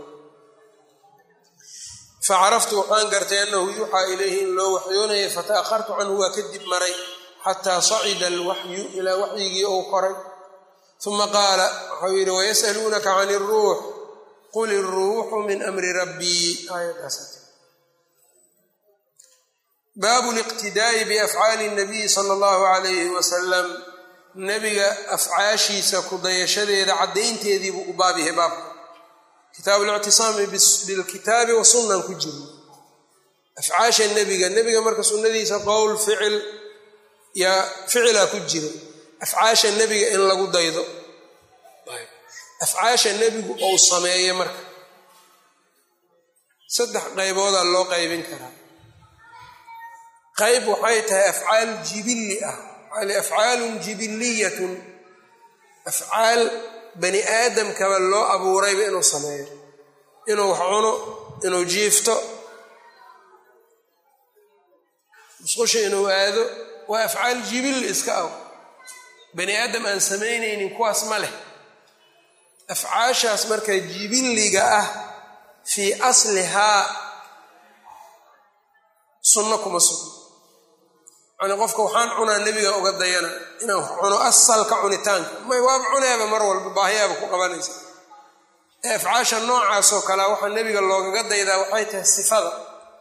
facaraftu waxaan gartay annahu yuuxaa ilayhi in loo waxyoonayay fata'akhartu canhu waa kadib maray xataa sacida alwaxyu ilaa waxyigii ou koray. uma qaala waxau yidhi wayas'aluunaka can iruux qul iruuxu min amri rabbii aayadaas baabu liqtidaa'i biafcaali nabiyi sala allahu calayhi wasalam nebiga afcaashiisa ku dayashadeeda caddaynteedii buu u baab yahay baabka kitaabu lictisaami bilkitaabi wa sunnan ku jiro afcaasha nebiga marka sunnadiisa qowl ficil yaa ficilaa ku jira afcaasha nebiga in lagu daydo afcaasha nebigu ou sameeye marka 3 qayboodaa loo qaybin karaa qayb waxay tahay afcaal jibilli ah afcaalun jibiliyatun afcaal bani aadamkaba loo abuurayba inuu sameeyo inuu wax cuno inuu jiifto musqusha inuu aado waa afcaal jibilli iska ah bani aadam aan samaynaynin kuwaas ma leh afcaashaas marka jibilliga ah fii aslihaa sunno kuma sugno yani qofka waxaan cunaa nebiga uga dayana inaan wax cuno asalka cunitaanka may waaba cuneeba mar walba baahiyaaba ku qabanaysa ee afcaasha noocaasoo kalea waxaa nebiga loogaga daydaa waxay tahay sifada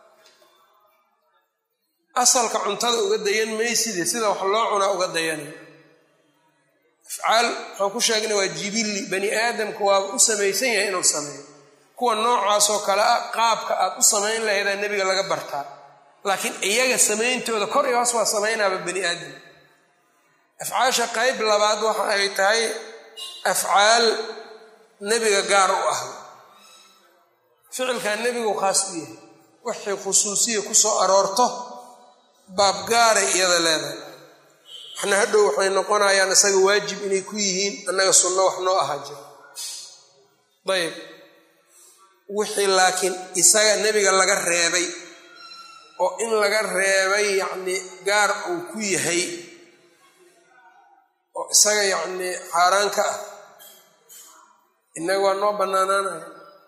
asalka cuntada uga dayan mayside sida wax loo cunaa uga dayanay afcaal waxaan ku sheegnay waa jibilli bani aadamku waaba u samaysan yahay inuu sameeyo kuwa noocaasoo kale ah qaabka aad u samayn lahaydaa nebiga laga bartaa laakiin iyaga samayntooda kor iyo hoos waa samaynaaba bani aadam afcaasha qayb labaad waxa ay tahay afcaal nebiga gaar u ah ficilkaa nebigu khaas u yahay waxay khusuusiya ku soo aroorto baab gaaray iyada leedahay waxna hadhow waxay noqonayaan isaga waajib inay ku yihiin annaga sunno wax noo ahaa jira ayb wixii laakiin isaga nebiga laga reebay oo in laga reebay yacni gaar uu ku yahay oo isaga yacni xaaraan ka ah innaga waa noo bannaanaanaya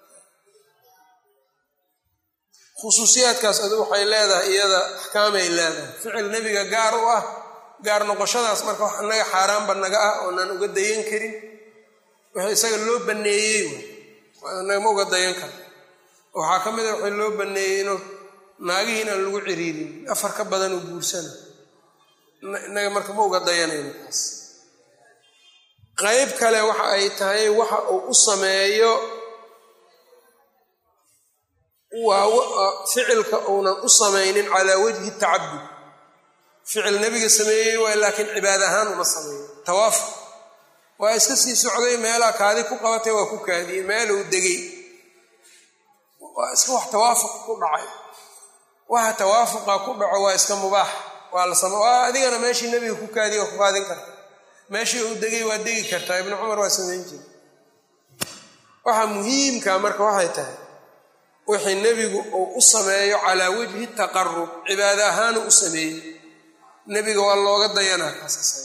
khusuusiyaadkaas adu waxay leedahay iyada axkaamay leedahay ficil nebiga gaar u ah gaar noqoshadaas marka wax annaga xaaraanba naga ah oonaan uga dayan karin wixii isaga loo banneeyey nagama uga dayan karo waxaa ka mid a waxay loo banneeyey inuu naagihii inaan lagu ciriirin 4 ka badan uu guursana innaga marka ma uga dayanayno taas qayb kale waxa ay tahay waxa uu u sameeyo waa ficilka uunan u samaynin calaa wajhi tacabud ficil nebiga sameeyey waay laakiin cibaad ahaan uma sameeyo tawaafuq waa iska sii socday meelaa kaadi ku qabatay waa ku kaadiyey meeluu degay waa iska wax tawaafuq ku dhacay waxa tawaafuqa ku dhaco waa iska mubaax waa la waa adigana meeshii nebiga ku kaadiye waa ku qaadin karta meeshii uu degay waa degi kartaa ibnu cumar waa samayn jiray waxa muhiimka marka waxay tahay wixii nebigu uu u sameeyo calaa wajhi taqarub cibaada ahaanu u sameeyey nebiga waa looga dayanaa kaasasay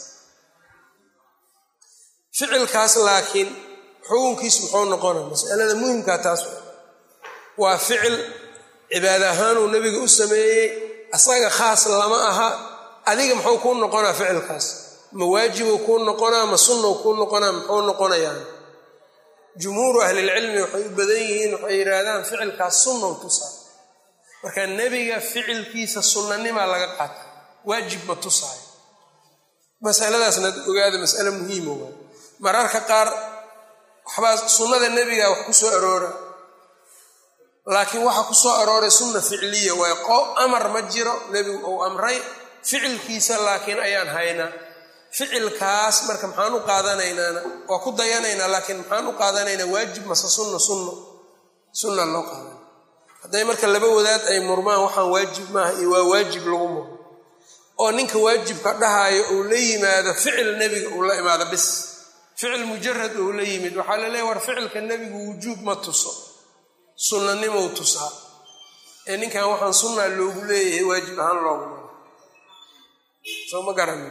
ficilkaas laakiin xukunkiisu muxuu noqonaya masalada muhimkaa taas waa ficil cibaada ahaanuu nebiga u sameeyey asaga khaas lama aha adiga muxuu kuu noqonaa ficilkaas ma waajibuu kuu noqonaa ma sunnou kuu noqonaa muxuu noqonayaan jumhuuru ahlilcilmi waxay u badan yihiin waxay yidhaahdaan ficilkaas sunnou tusaa marka nebiga ficilkiisa sunnanimaa laga qaata waajib ma tusaayo masaladaasna ogaada masale muhiima waa mararka qaar waxbaa sunnada nebiga wax ku soo aroora laakiin waxa ku soo arooray sunna ficliya waay amar ma jiro nebigu uu amray ficilkiisa laakiin ayaan haynaa ficilkaas marka maxaan u qaadanaynaana waa ku dayanaynaa laakiin maxaan u qaadanaynaa waajib mase sunna loo qaadanay hadday marka laba wadaad ay murmaan waxaan waajib maaha iyo waa waajib lagu murmo oo ninka waajibka dhahaayo uu la yimaado ficil nebiga uu la imaado bis ficil mujarad uu la yimid waxaa la leeya war ficilka nebigu wujuub ma tuso sunnanimou tusaa ee ninkan waxaan sunnaa loogu leeyahay waajib ahaan loogu maro soo ma garanin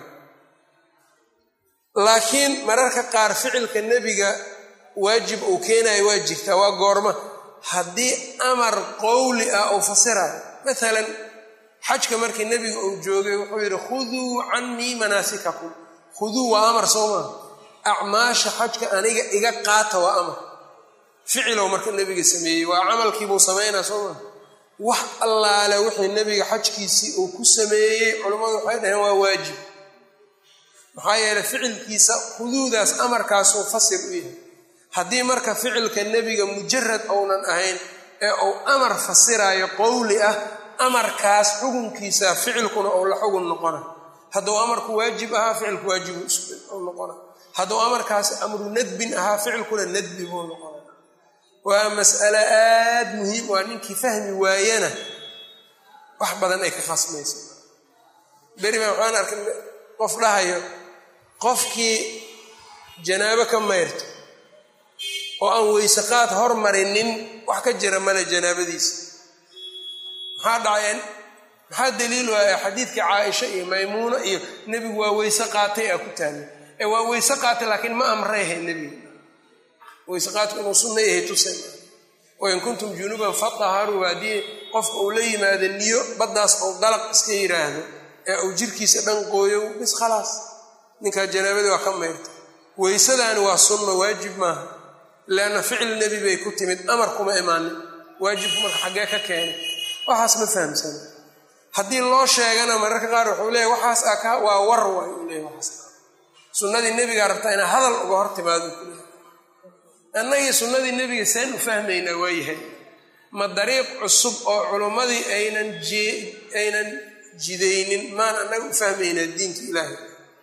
laakiin mararka qaar ficilka nebiga waajib uu keenayo waa jirtaa waa goorma haddii amar qowli ah uu fasirayo maalan xajka markii nebiga uu joogay wuxuu yidhi khuduu cannii manaasikakum khuduu waa amar soo maa acmaasha xajka aniga iga qaata waa amar ficilow marka nebiga sameeyey waa camalkiibuu samaynaa soo maa wax allaale wixii nebiga xajkiisii uu ku sameeyey culammadu waxay dhaheen waa waajib maxaa yeeley ficilkiisa huduudaas amarkaasuu fasir u yahay haddii marka ficilka nebiga mujarad ounan ahayn ee uu amar fasiraayo qowli ah amarkaas xukunkiisa ficilkuna ou la xugun noqona hadduu amarku waajib ahaa ficilku waajibu noqona hadduu amarkaas amru nadbin ahaa ficilkuna nadbi buu noqona waa mas'alo aad muhiim waa ninkii fahmi waayana wax badan ay ka khasmaysa berima waxaan arkay qof dhahayo qofkii janaabo ka mayrto oo aan weysaqaad hormarinin wax ka jira male janaabadiisa maxaa dhaceen maxaa daliil waaya xadiidkii caaisha iyo maymuuna iyo nebigu waa weyse qaatay aa ku taagay ee waa weyse qaatay laakiin ma amreehay nebiga weyse qaadku inuu sunna yahay tusay wain kuntum junuban fataharuu haddii qofka uu la yimaado niyo baddaas ou dalaq iska yidhaahdo ee uu jirkiisa dhan qooyo bis khalaas ninkaa janaabadii waa ka mayrta weysadaani waa sunna waajib maaha leanna ficil nebi bay ku timid amar kuma imaanin waajibku marka xaggee ka keenay waxaas ma fahamsana haddii loo sheegana mararka qaar wuxuu leeyahy waxaas waa war waay uu leeyahy waxaas sunnadii nebigaa rabtaa inaa hadal uga hor timaado ku leeyahy annagii sunnadii nebiga saan u fahmaynaa waayahay ma dariiq cusub oo culummadii aynan jidaynin maan annaga u fahmaynaa diinka ilaahay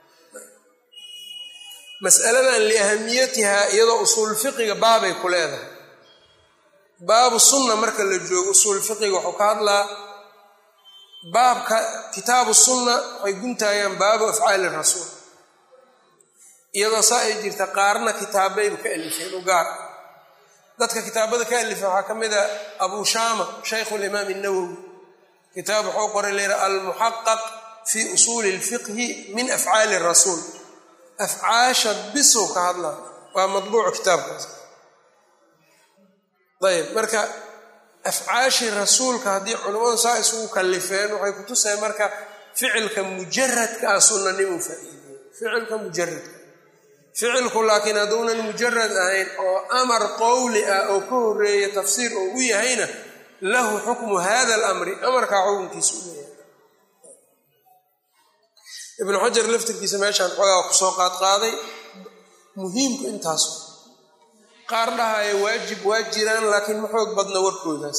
mas'aladan liahamiyatihaa iyadoo usuul fiqiga baabay ku leedahay baabu sunna marka la joogo usuul fiqiga wuxuu ka hadlaa baabka kitaabu sunna waxay guntaayaan baabu afcaali rasuul iyadoo saa ay jirta qaarna kitaabayba ka alifeen u gaar dadka kitaabada ka alifeen waxaa ka mid a abuu shaama shaykhu limaam الnawowi kitaab wuxuu qoray layidha almuxaqaq fii usuuli اlfiqhi min afcaali rasuul afcaasha bisow ka hadlaa waa madbuucu kitaabkaas ayb marka afcaashii rasuulka haddii culammadu saa isugu kallifeen waxay ku tusay marka ficilka mujaradka ah sunnanimuu faa'iideyo ficilka mujaradka ficilku laakiin hadduunan mujarad ahayn oo amar qowli ah oo ka horeeya tafsiir oo u yahayna lahu xukmu hada alamri amarkaa xukunkiisa u leeyahay ibnu xajar laftirkiisa meeshaan xoogaa kusoo qaadqaaday muhiimku intaasu qaar dhahaya waajib waa jiraan laakiin ma xoog badna warkoodaas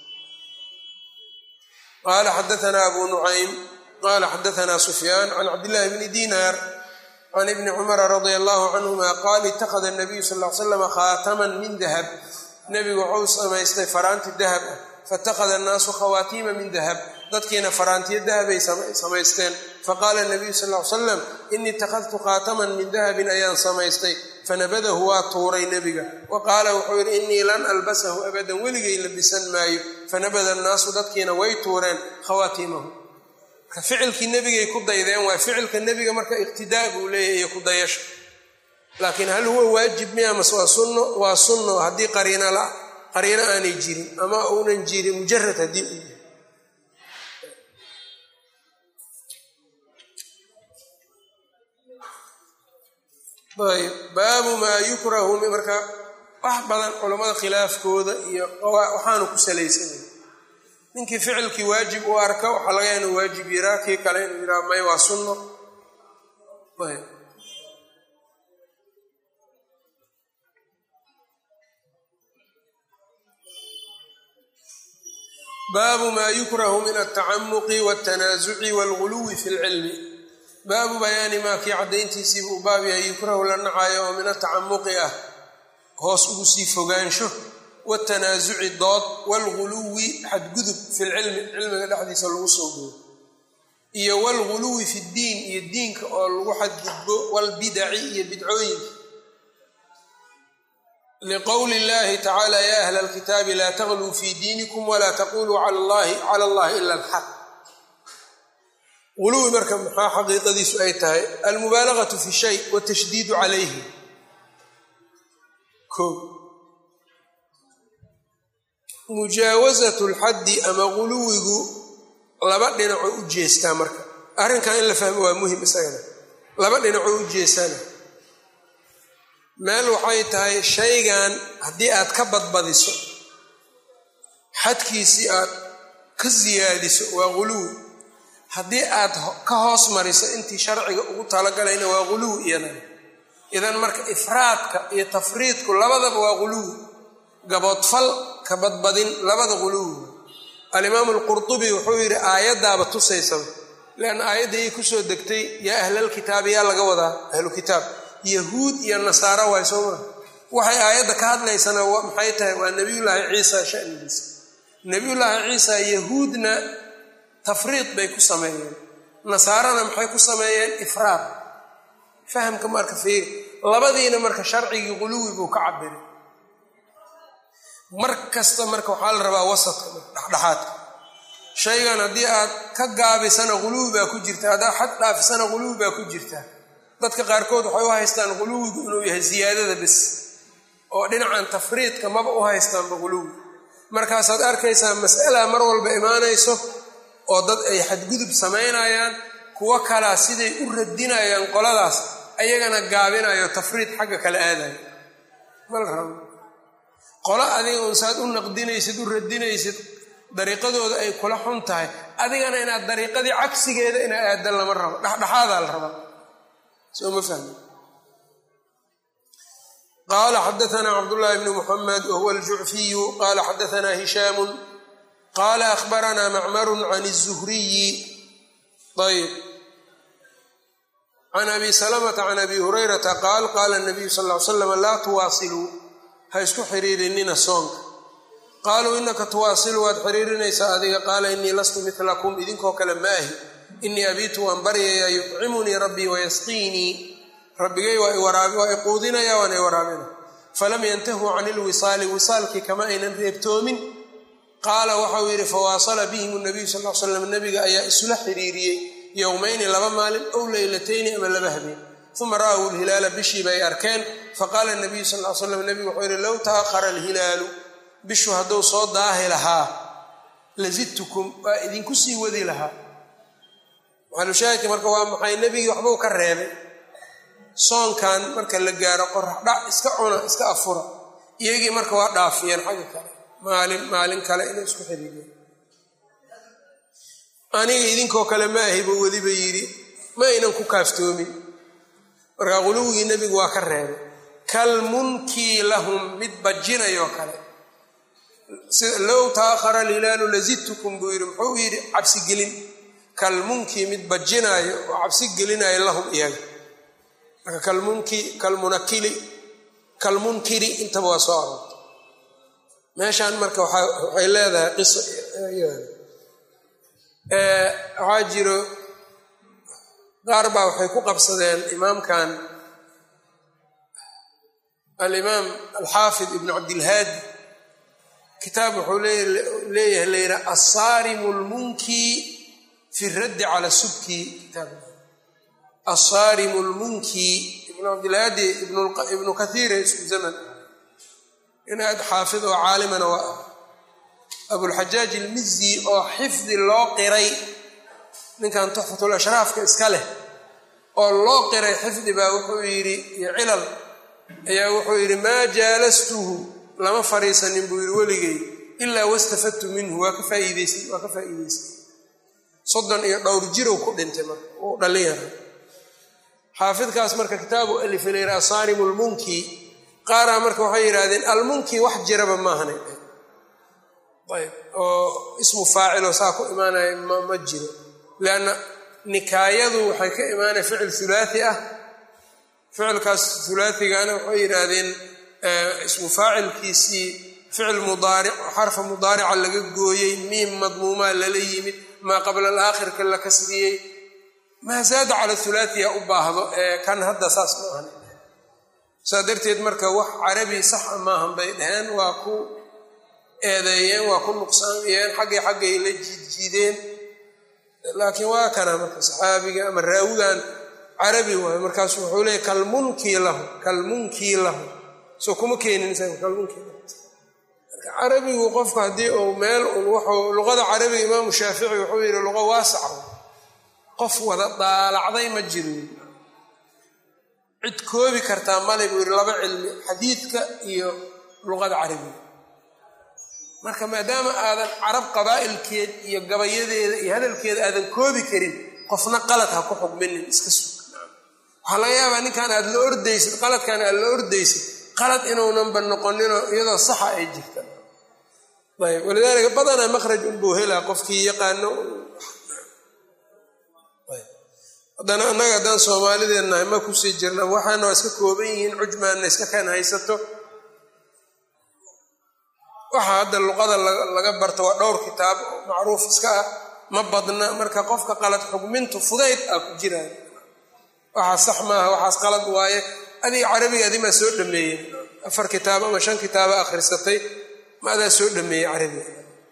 qaala xadaanaa abu nucaym qaala xadaanaa sufyaan can cabdillahi bni diinaar can ibni cumara radia allahu canhuma qaal ittakhada nabiyu sal l slam khaataman min dahab nebigu wuxuu samaystay faraanti dahab ah faitakhada annaasu khawaatiima min dahab dadkiina faraantiyo dahabay samaysteen faqaala nabiyu sal l salam inii ittakhadtu khaataman min dahabin ayaan samaystay fanabadahu waa tuuray nebiga wa qaala wuxuu yidhi innii lan albasahu abadan weligay labisan maayo fanabada annaasu dadkiina way tuureen khawaatiimahu marka ficilkii nebigay ku daydeen waa ficilka nebiga marka iqtidaa buu leeyahy iyo ku dayasho laakiin hal huwa waajib miya mase waa sunno haddii qariino aanay jirin ama uunan jirin mujarad haddii uu yahay ayb baabu maa yukrahu marka wax badan culammada khilaafkooda iyo waxaanu ku salaysanay ninkii ficilkii waajib u arka waxaa laga inuu waajib yiraa kii kale inuu yiraa may waa sunno ayb baabu maa yukrahu min altacamuqi wاltanaasuci wاlguluwi fi اlcilmi baabu bayaani maa kii caddayntiisiibu u baab yahay yukrahu la nacaayo oo min atacamuqi ah hoos ugu sii fogaansho wاtanaasuci dood wاlguluwi xadgudub fi lcilmi cilmiga dhexdiisa lagu soo gooyo iyo wاlguluwi fi ddiin iyo diinka oo lagu xadgudbo wاlbidaci iyo bidcooyinka liqowli اllahi tacaala ya ahla اlkitaabi laa tagluu fi diinikum walaa taquluu cala allahi ila alxaq guluwi marka maxaa xaqiiqadiisu ay tahay almubaalagatu fi shay watashdiidu calayhi mujaawasatu lxaddi ama guluwigu laba dhinacoo u jeestaa marka arrinkan in la fahmo waa muhim isagana laba dhinacoo u jeesana meel waxay tahay shaygan haddii aad ka badbadiso xadkiisii aad ka siyaadiso waa ghuluwi haddii aad ka hoos mariso intii sharciga ugu talagalayna waa ghuluwi idan marka ifraadka iyo tafriidku labadaba waa ghuluwi gaboodfal ka badbadin labada ghuluwi alimaamu alqurtubi wuxuu yidhi aayaddaaba tusaysa leanna aayaddaiyay kusoo degtay yaa ahlalkitaabi yaa laga wadaa ahlu kitaab yahuud iyo nasaara waay soo maa waxay aayadda ka hadlaysana maxay tahay waa nebiyullaahi ciisa shanigiisa nebiyullaahi ciisa yahuudna tafriid bay ku sameeyeen nasaarana maxay ku sameeyeen ifraad fahamka marka fiir labadiina marka sharcigii quluwi buu ka cabiray mar kasta marka waxaa la rabaa wasadka dhexdhexaadka shaygan haddii aad ka gaabisana quluwi baa ku jirta haddaad xad dhaafisana quluwi baa ku jirta dadka qaarkood waxay u haystaan quluwigu inuu yahay siyaadada bis oo dhinacan tafriidka maba u haystaanba quluwi markaasaad arkaysaa mas'ala mar walba imaanayso oo dad ay xadgudub samaynayaan kuwo kalaa siday u radinayaan qoladaas ayagana gaabinayo tafriid xagga kala aadayo mal rabo qolo adiga uun saad u naqdinaysid u radinaysid dariiqadooda ay kula xun tahay adigana inaad dariiqadii cagsigeeda inaad aadan lama rabo dhexdhexaadaa la rabaa soo ma fahmi qaala xadaanaa cabdullaahi bnu muxamed wahuwa aljucfiyu qaala xadaanaa hishaamu qaala akhbaranaa macmaru can الzuhriyi ayb can abi salamata can abi hurayrata qaal qaala الnabiyu sal ly slam laa tuwaasiluu ha isku xiriirinina soonka qaaluu inaka tuwaasilu waad xiriirinaysaa adiga qaala inii lastu milakum idinkoo kale maahi inii abiitu waan baryayaa yuطcimunii rabbii wayasqiinii rabbigay waa iquudinaya waana i waraabina falam yantahuu can ilwisaali wisaalkii kama aynan reebtoomin qaala waxau yidhi fawaasala bihim nabiyu sal l slam nabiga ayaa isula xiriiriyey yowmayni 2 maalin ow leylatayni ama 2 habeen uma ra'aw lhilaala bishii bay arkeen faqaala nabiyu sal l slam nabigu wuxuu yidhi low ta'ahara alhilaalu bishu hadduu soo daahi lahaa lazidtukum waa idinku sii wadi lahaa maxalushaahidka marka waa maxay nebigii waxbuu ka reebay soonkan marka la gaaro qoraxdhac iska cuna iska afura iyagii marka waa dhaafiyeen xagga kale maalin kale inay isku xiriiriyeen aniga idinkoo kale ma ahiba weliba yidhi ma aynan ku kaaftoomin markaa quluwigii nebigu waa ka reebay kalmunkii lahum mid bajinayoo kale low ta'ahara alhilaalu lazidtukum buu yidhi muxuu yidhi cabsigelin kalmunkii mid bajinaayo oo cabsi gelinayo lahum iyaga marka kalmunkiri intaba waa soo aroortay meeshaan marka waxay leedahay qiso waxaa jiro qaar baa waxay ku qabsadeen imaamkan alimaam alxaafid ibn cabdilhaadi kitaab wuxuu leeyahay la yidhaha assaarimu lmunki fi raddi cala subki kitaab assaarimu lmunki ibn cabdilhaadi ibnu kathiire isku zaman in aad xaafid oo caalimana waa ah abulxajaaj ilmizi oo xifdi loo qiray ninkan tuxfatul ashraafka iska leh oo loo qiray xifdi baa wuxuu yidhi iyo cilal ayaa wuxuu yidhi maa jaalastuhu lama fariisanin buu yidhi weligay ilaa wastafadtu minhu waa ka faa'iidaystay 30 jirow ku dhintay marka uu dhalinyara xaafidkaas marka kitaabu alifay la yidhaha asaarimu lmunki qaaraa marka waxay yidhaahdeen almunki wax jiraba maahan ayb oo ismu faaciloo saa ku imaanaya ma jiro leanna nikaayadu waxay ka imaanaya ficil hulaai ah ficilkaas hulaaigana waxay yidhaahdeen ismu faacilkiisii ficil mudaaric xarfa mudaarica laga gooyey miim madmuumaa lala yimid maa qabla alaakhirka la kasriyey maa zaada cala hulaaiya u baahdo kan hadda saas ma ahan saa darteed marka wax carabi saxa maahan bay dhaheen waa ku eedeeyeen waa ku nuqsaamiyeen xaggay la jiidjiideen laakiin waa kana marka saxaabiga ama raawigan carabi waayo markaasu wuxuu leeyay kalmunkii lahu soo kuma keenin kalmunkii lahu marka carabigu qofku haddii uu meel un wuxuu luqada carabiga imaamu shaafici wuxuu yidhi luqa waasaca qof wada daalacday ma jirin cid koobi kartaa male buu yidhi 2 cilmi xadiidka iyo luqada carabiga marka maadaama aadan carab qabaa'ilkeed iyo gabayadeeda iyo hadalkeeda aadan koobi karin qofna qalad ha ku xugminin iska sug waxaa laga yaabaa ninkan aad la ordaysid qaladkan aad la ordaysid qalad inuunanba noqoninoo iyadoo saxa ay jirta ayb walidaalika badanaa makhraj unbuu helaa qofkii yaqaano haddana annaga haddaan soomaalideennahay ma kusii jirna waxaana waa iska kooban yihiin cujmaanna iska kan haysato waxaa hadda luqada laga barto waa dhowr kitaab oo macruuf iska ah ma badna marka qofka qalad xugmintu fudayd ah ku jiraan waxaa sax maaha waxaas qalad waaye adiga carabiga adimaa soo dhameeyey 4 kitaab ama 5 kitaaba akhrisatay ma adaa soo dhameeyey carabiga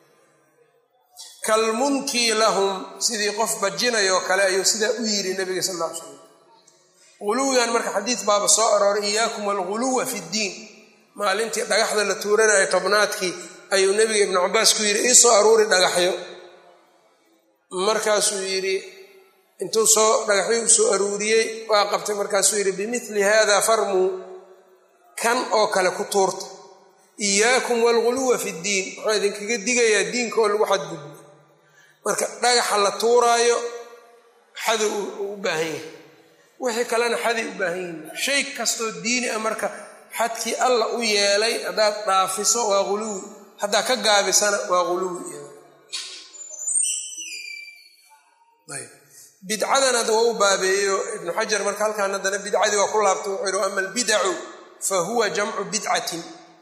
kalmunkii lahum sidii qof bajinayoo kale ayuu sidaa u yidhi nabiga sal alla ly slam guluwigan marka xadiid baaba soo arooray iyaakum alguluwa fi ddiin maalintii dhagaxda la tuuranayo tobnaadkii ayuu nebiga ibnu cabaas ku yidhi ii soo aruuri dhagaxyo markaasuu yidhi intuu soo dhagaxyo u soo aruuriyey waa qabtay markaasuu yidhi bimili hada farmuu kan oo kale ku tuurta iyaakum walguluwa fi ddiin waxaa idinkaga digayaa diinka oo lagu xadgudbo marka dhagaxa la tuuraayo xadi u baahan yahay wixii kalena xadi u baahan yahi shay kastoo diini ah marka xadkii alla u yeelay haddaad dhaafiso waa guluwi haddaad ka gaabisana waa guluwi bidcadan hadda waa u baabeeyo ibnu xajar marka halkaan haddana bidcadii waa ku laabtay wuxuu yihi ama albidacu fa huwa jamcu bidcatin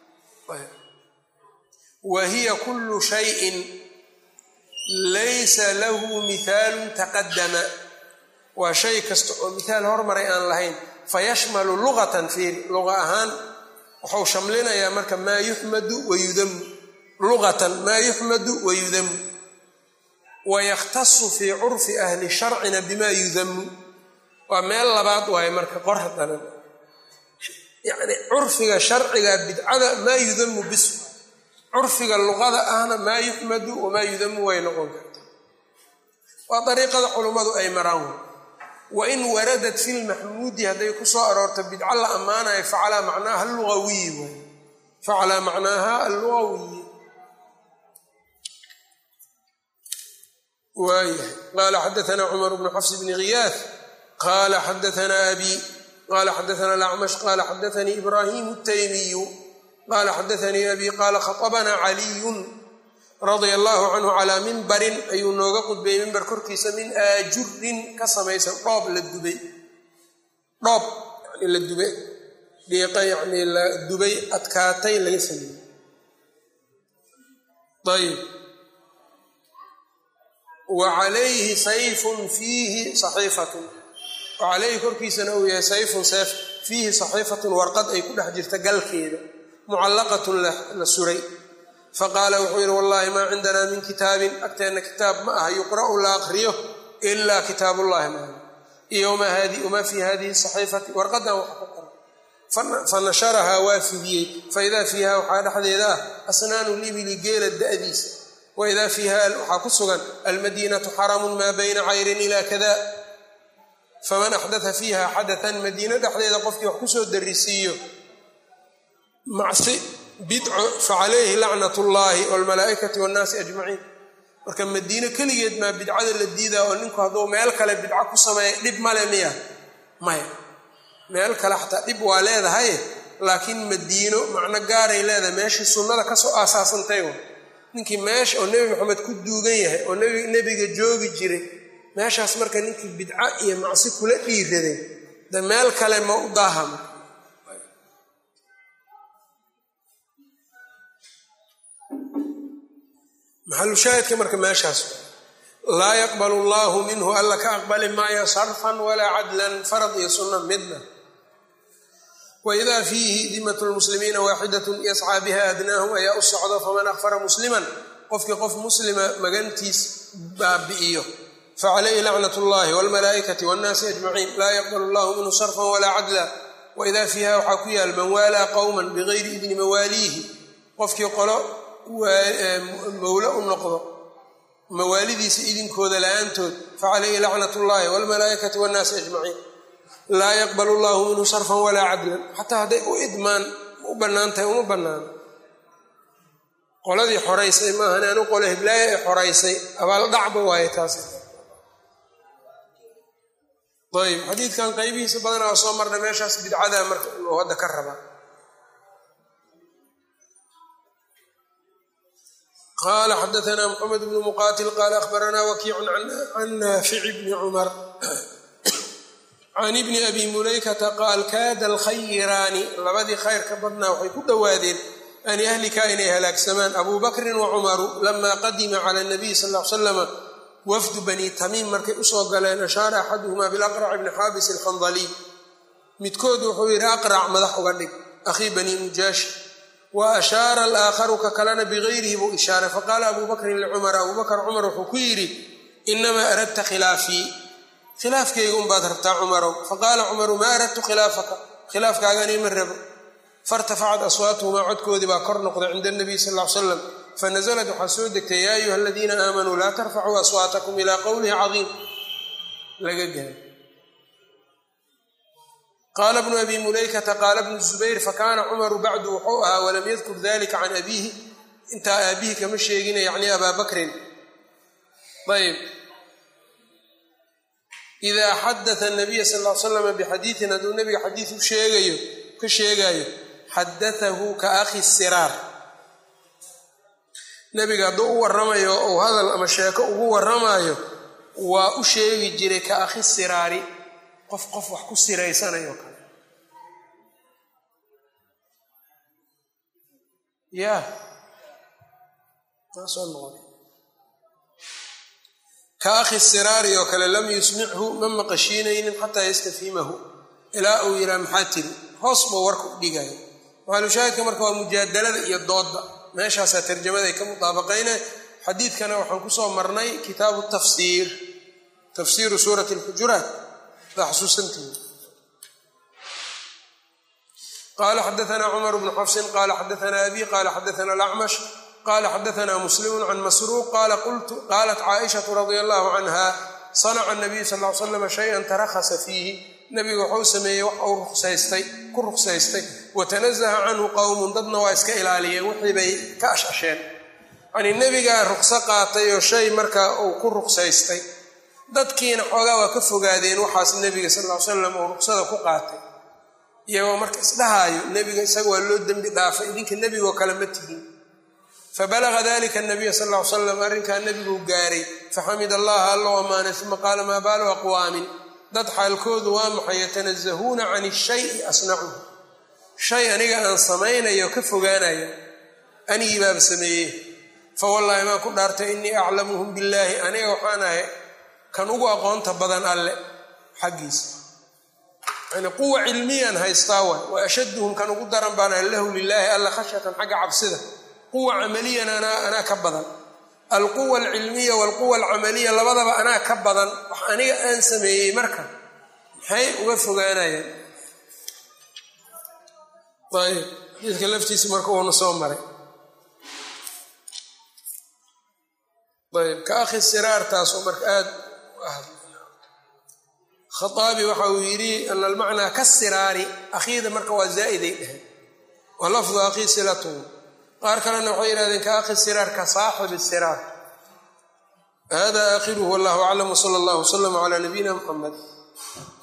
wa hiya kullu shayin laysa lahu mihaalun taqadama waa shay kasta oo mihaal hormaray aan lahayn fayashmalu luqatan fiiri luqa ahaan wuxuu shamlinayaa marka maa yuxmadu wayudamu luqatan maa yuxmadu wayudamu wayakhtasu fii curfi ahli sharcina bimaa yudamu waa meel labaad waaye marka qor haddana yacni curfiga sharciga bidcada maa yudamu bis curfiga luqada ahna maa yuxmadu wamaa yudamu way noqon karta waa dariiqada culummadu ay maraan wain waradat fi lmaxmuudi hadday ku soo aroorto bidco la ammaanayo facalaa macnaaha allugawiyi way facalaa macnaaha allugawiyi waayahay qaala xadaanaa cumar bnu xafs bni ghiyaah qaala xadaanaa abi qaala xadaanaa alacmash qaala xadaanii ibraahimu taymiyu qaala xadaanii abi qaala khaطabanaa caliyun radia allahu canhu calaa mimbarin ayuu nooga qudbayey mimbar korkiisa min aajurin ka samaysan dhoob la dubay dhoob yani la dubay dhiiqa yani la dubay adkaatay laga sameeyey ayb wa calayhi sayfun fiihi saxiifatun wa calayhi korkiisana uu yahay sayfun seef fiihi saxiifatun warqad ay ku dhex jirta galkeeda mucallaqatun la suray faqaala wuxuu yidhi wallahi maa cindanaa min kitaabin agteenna kitaab ma aha yuqra'u la aqriyo ilaa kitaabullahi maaha iyo wamaa fii hadihi saxiifati warqadan wax ku qoran fanasharahaa waa fidiyey faidaa fiiha waxaa dhexdeeda ah asnaanu libili geela da'diisa waidaa fiiha waxaa ku sugan almadiinatu xaramun maa bayna cayrin ilaa kada faman axdatha fiiha xadatan madiino dhexdeeda qofkii wax kusoo darisiiyo macsi bidco facalayhi lacnat ullaahi walmalaa'ikati wannaasi ajmaciin marka madiino keligeed maa bidcada la diidaa oo ninku hadduu meel kale bidco ku sameeya dhib male miya maya meel kale xataa dhib waa leedahay laakiin madiino macno gaaray leedahay meeshii sunnada kasoo aasaasantay ninkii meesha oo nebi maxamed ku duugan yahay oo nebiga joogi jiray meeshaas marka ninkii bidco iyo macsi kula dhiiraday de meel kale ma u daahama maxalushaahidka marka meeshaas laa yaqbalu allaahu minhu alla ka aqbali maayo sarfan walaa cadlan farad iyo sunna midna waidaa fiihi dimatu lmuslimiina waaxidatun yascaa biha adnaahum ayaa u socdo faman akfara musliman qofkii qof muslima magantiis baabi'iyo facalayhi lacnat ullahi walmalaa'ikati wannaasi ajmaciin laa yaqbalu allahu minhu sarfan walaa cadla waidaa fiiha waxaa ku yaal man waalaa qowman bigayri idni mawaaliihi qofkii qolo mawlo u noqdo mawaalidiisa idinkooda la-aantood facalayhi lacnat ullaahi walmalaa'ikati wannaasi ajmaciin laa yaqbalu llaahu minhu sarfan walaa cadlan xataa hadday u idmaan u bannaan tahay uma bannaano qoladii xoraysay maahan anu qole hiblaayo ay xoraysay abaal dhacba waaye taas. ayb xadiidkan qaybihiisa badanaa waa soo marna meeshaas bidcada marka uu hadda ka rabaa. qaala xadaanaa mxamed bnu muqaatil qaala akhbaranaa wakiicun can naafici bni cumar can ibni abi mulaykata qaal kaada alkhayraani labadii khayrka badnaa waxay ku dhowaadeen an yahlika inay halaagsamaan abu bakrin wa cumaru lamaa qadima cala nabiy sal l slama wafdu bani tamiim markay usoo galeen ashaara axaduhumaa bilaqrac bni xaabis alkhandaliy midkood wuxuu yidhi aqrac madax uga dhig akhii bani mujaashi wa ashaara alaakharu ka kalena bigayrihi buu ishaaray faqaala abu bakrin licumar abu bakr cumar wuxuu ku yidhi inamaa aradta khilaafii khilaafkayga unbaad rabtaa cumarow faqaala cumaru maa aradtu khilaafaka khilaafkaagani ma rabo fairtafacat aswaatuhumaa codkoodii baa kor noqday cinda anabiy sal l slam fanaزlat waxaa soo degtay yaa ayuha aladiina aamanuu laa tarfacuu aswaatakum ilaa qowlihi cadiim laga gaaro. qaala bnu abi mulaykata qaala bnu zubayr fakaana cumaru bacdu wuxuu ahaa walam yadkur dalika can abiihi intaa aabihi kama sheegina yacni abaa bakrin. ayb idaa xadaa nabiya sal l slama bixadiiin hadduu nabiga xadiid ka sheegayo xadatahu ka akhi siraar nabiga hadduu u waramayo ou hadal ama sheeko ugu waramayo waa u sheegi jiray ka akhi siraari qof wax ku siraysanayo kale ya taasoo noqon ka akhi siraari oo kale lam yusmichu ma maqashiinaynin xataa yastafiimahu ilaa uu yihaa maxaa tiri hoos buu warka u dhigayo. maalushaahidka marka waa mujaadalada iyo doodda meeshaasaa tarjamada ay ka mutaabaqayne. xadiidkana waxaan kusoo marnay kitaabu tafsiir tafsiiru suurati alxujuraat daa xusuusantii. qaala xadaanaa cumar bnu xafsin qaala xadaanaa abi qaala xadaana alacmash qaala xadaanaa muslimun can masruuq qaalat caaishatu radia allahu canha sanaca nabiyu sal l slam shayan tarakhasa fiihi nabiga wuxuu sameeyey wax uu ku ruqsaystay watanazaha canhu qowmun dadna waa iska ilaaliyeen wixii bay ka ashasheen. yanii nebigaa ruqso qaatay oo shay markaa uu ku ruqsaystay dadkiina xoogaa waa ka fogaadeen waxaas nebiga sal l salam uu ruqsada ku qaatay iyagoo marka isdhahaayo nebiga isaga waa loo dembi dhaafay idinka nebigoo kale ma tihin. fabalaga dalika nabiya sal l salam arrinkaa nebiguu gaaray faxamid allaha alla amaanay uma qaala maa baalu aqwaamin dad xaalkoodu waa maxay yatanazahuuna can shayi asnacuhu shay aniga aan samaynayo ka fogaanayo anigii baaba sameeyey fawallaahi maan ku dhaartay innii aclamuhum billaahi aniga waxaan ahay kan ugu aqoonta badan alle xaggiisa yani quwa cilmiyaan haystaa waay wa ashaduhum kan ugu daran baan ahay lahu lilaahi alla khashyatan xagga cabsida quwa camaliyan anaa ka badan alquwa alcilmiya walquwa alcamaliya labadaba anaa ka badan wax aniga aan sameeyey marka maxay uga fogaanayaan. ayb xadiidka laftiisa marka uuna soo maray. ayb ka akhi siraartaasoo marka aad khaaabi waxa uu yidhi ana almacnaa ka siraari akhiida marka waa zaa'iday dheheen wa lafdu akhii silatuhu qaar kalena waxay yihahdeen ka akhi siraar ka saaxibi siraar. hada aakhiruhu wallahu aclam wsala allahu wslama calaa nabiyina muxamed.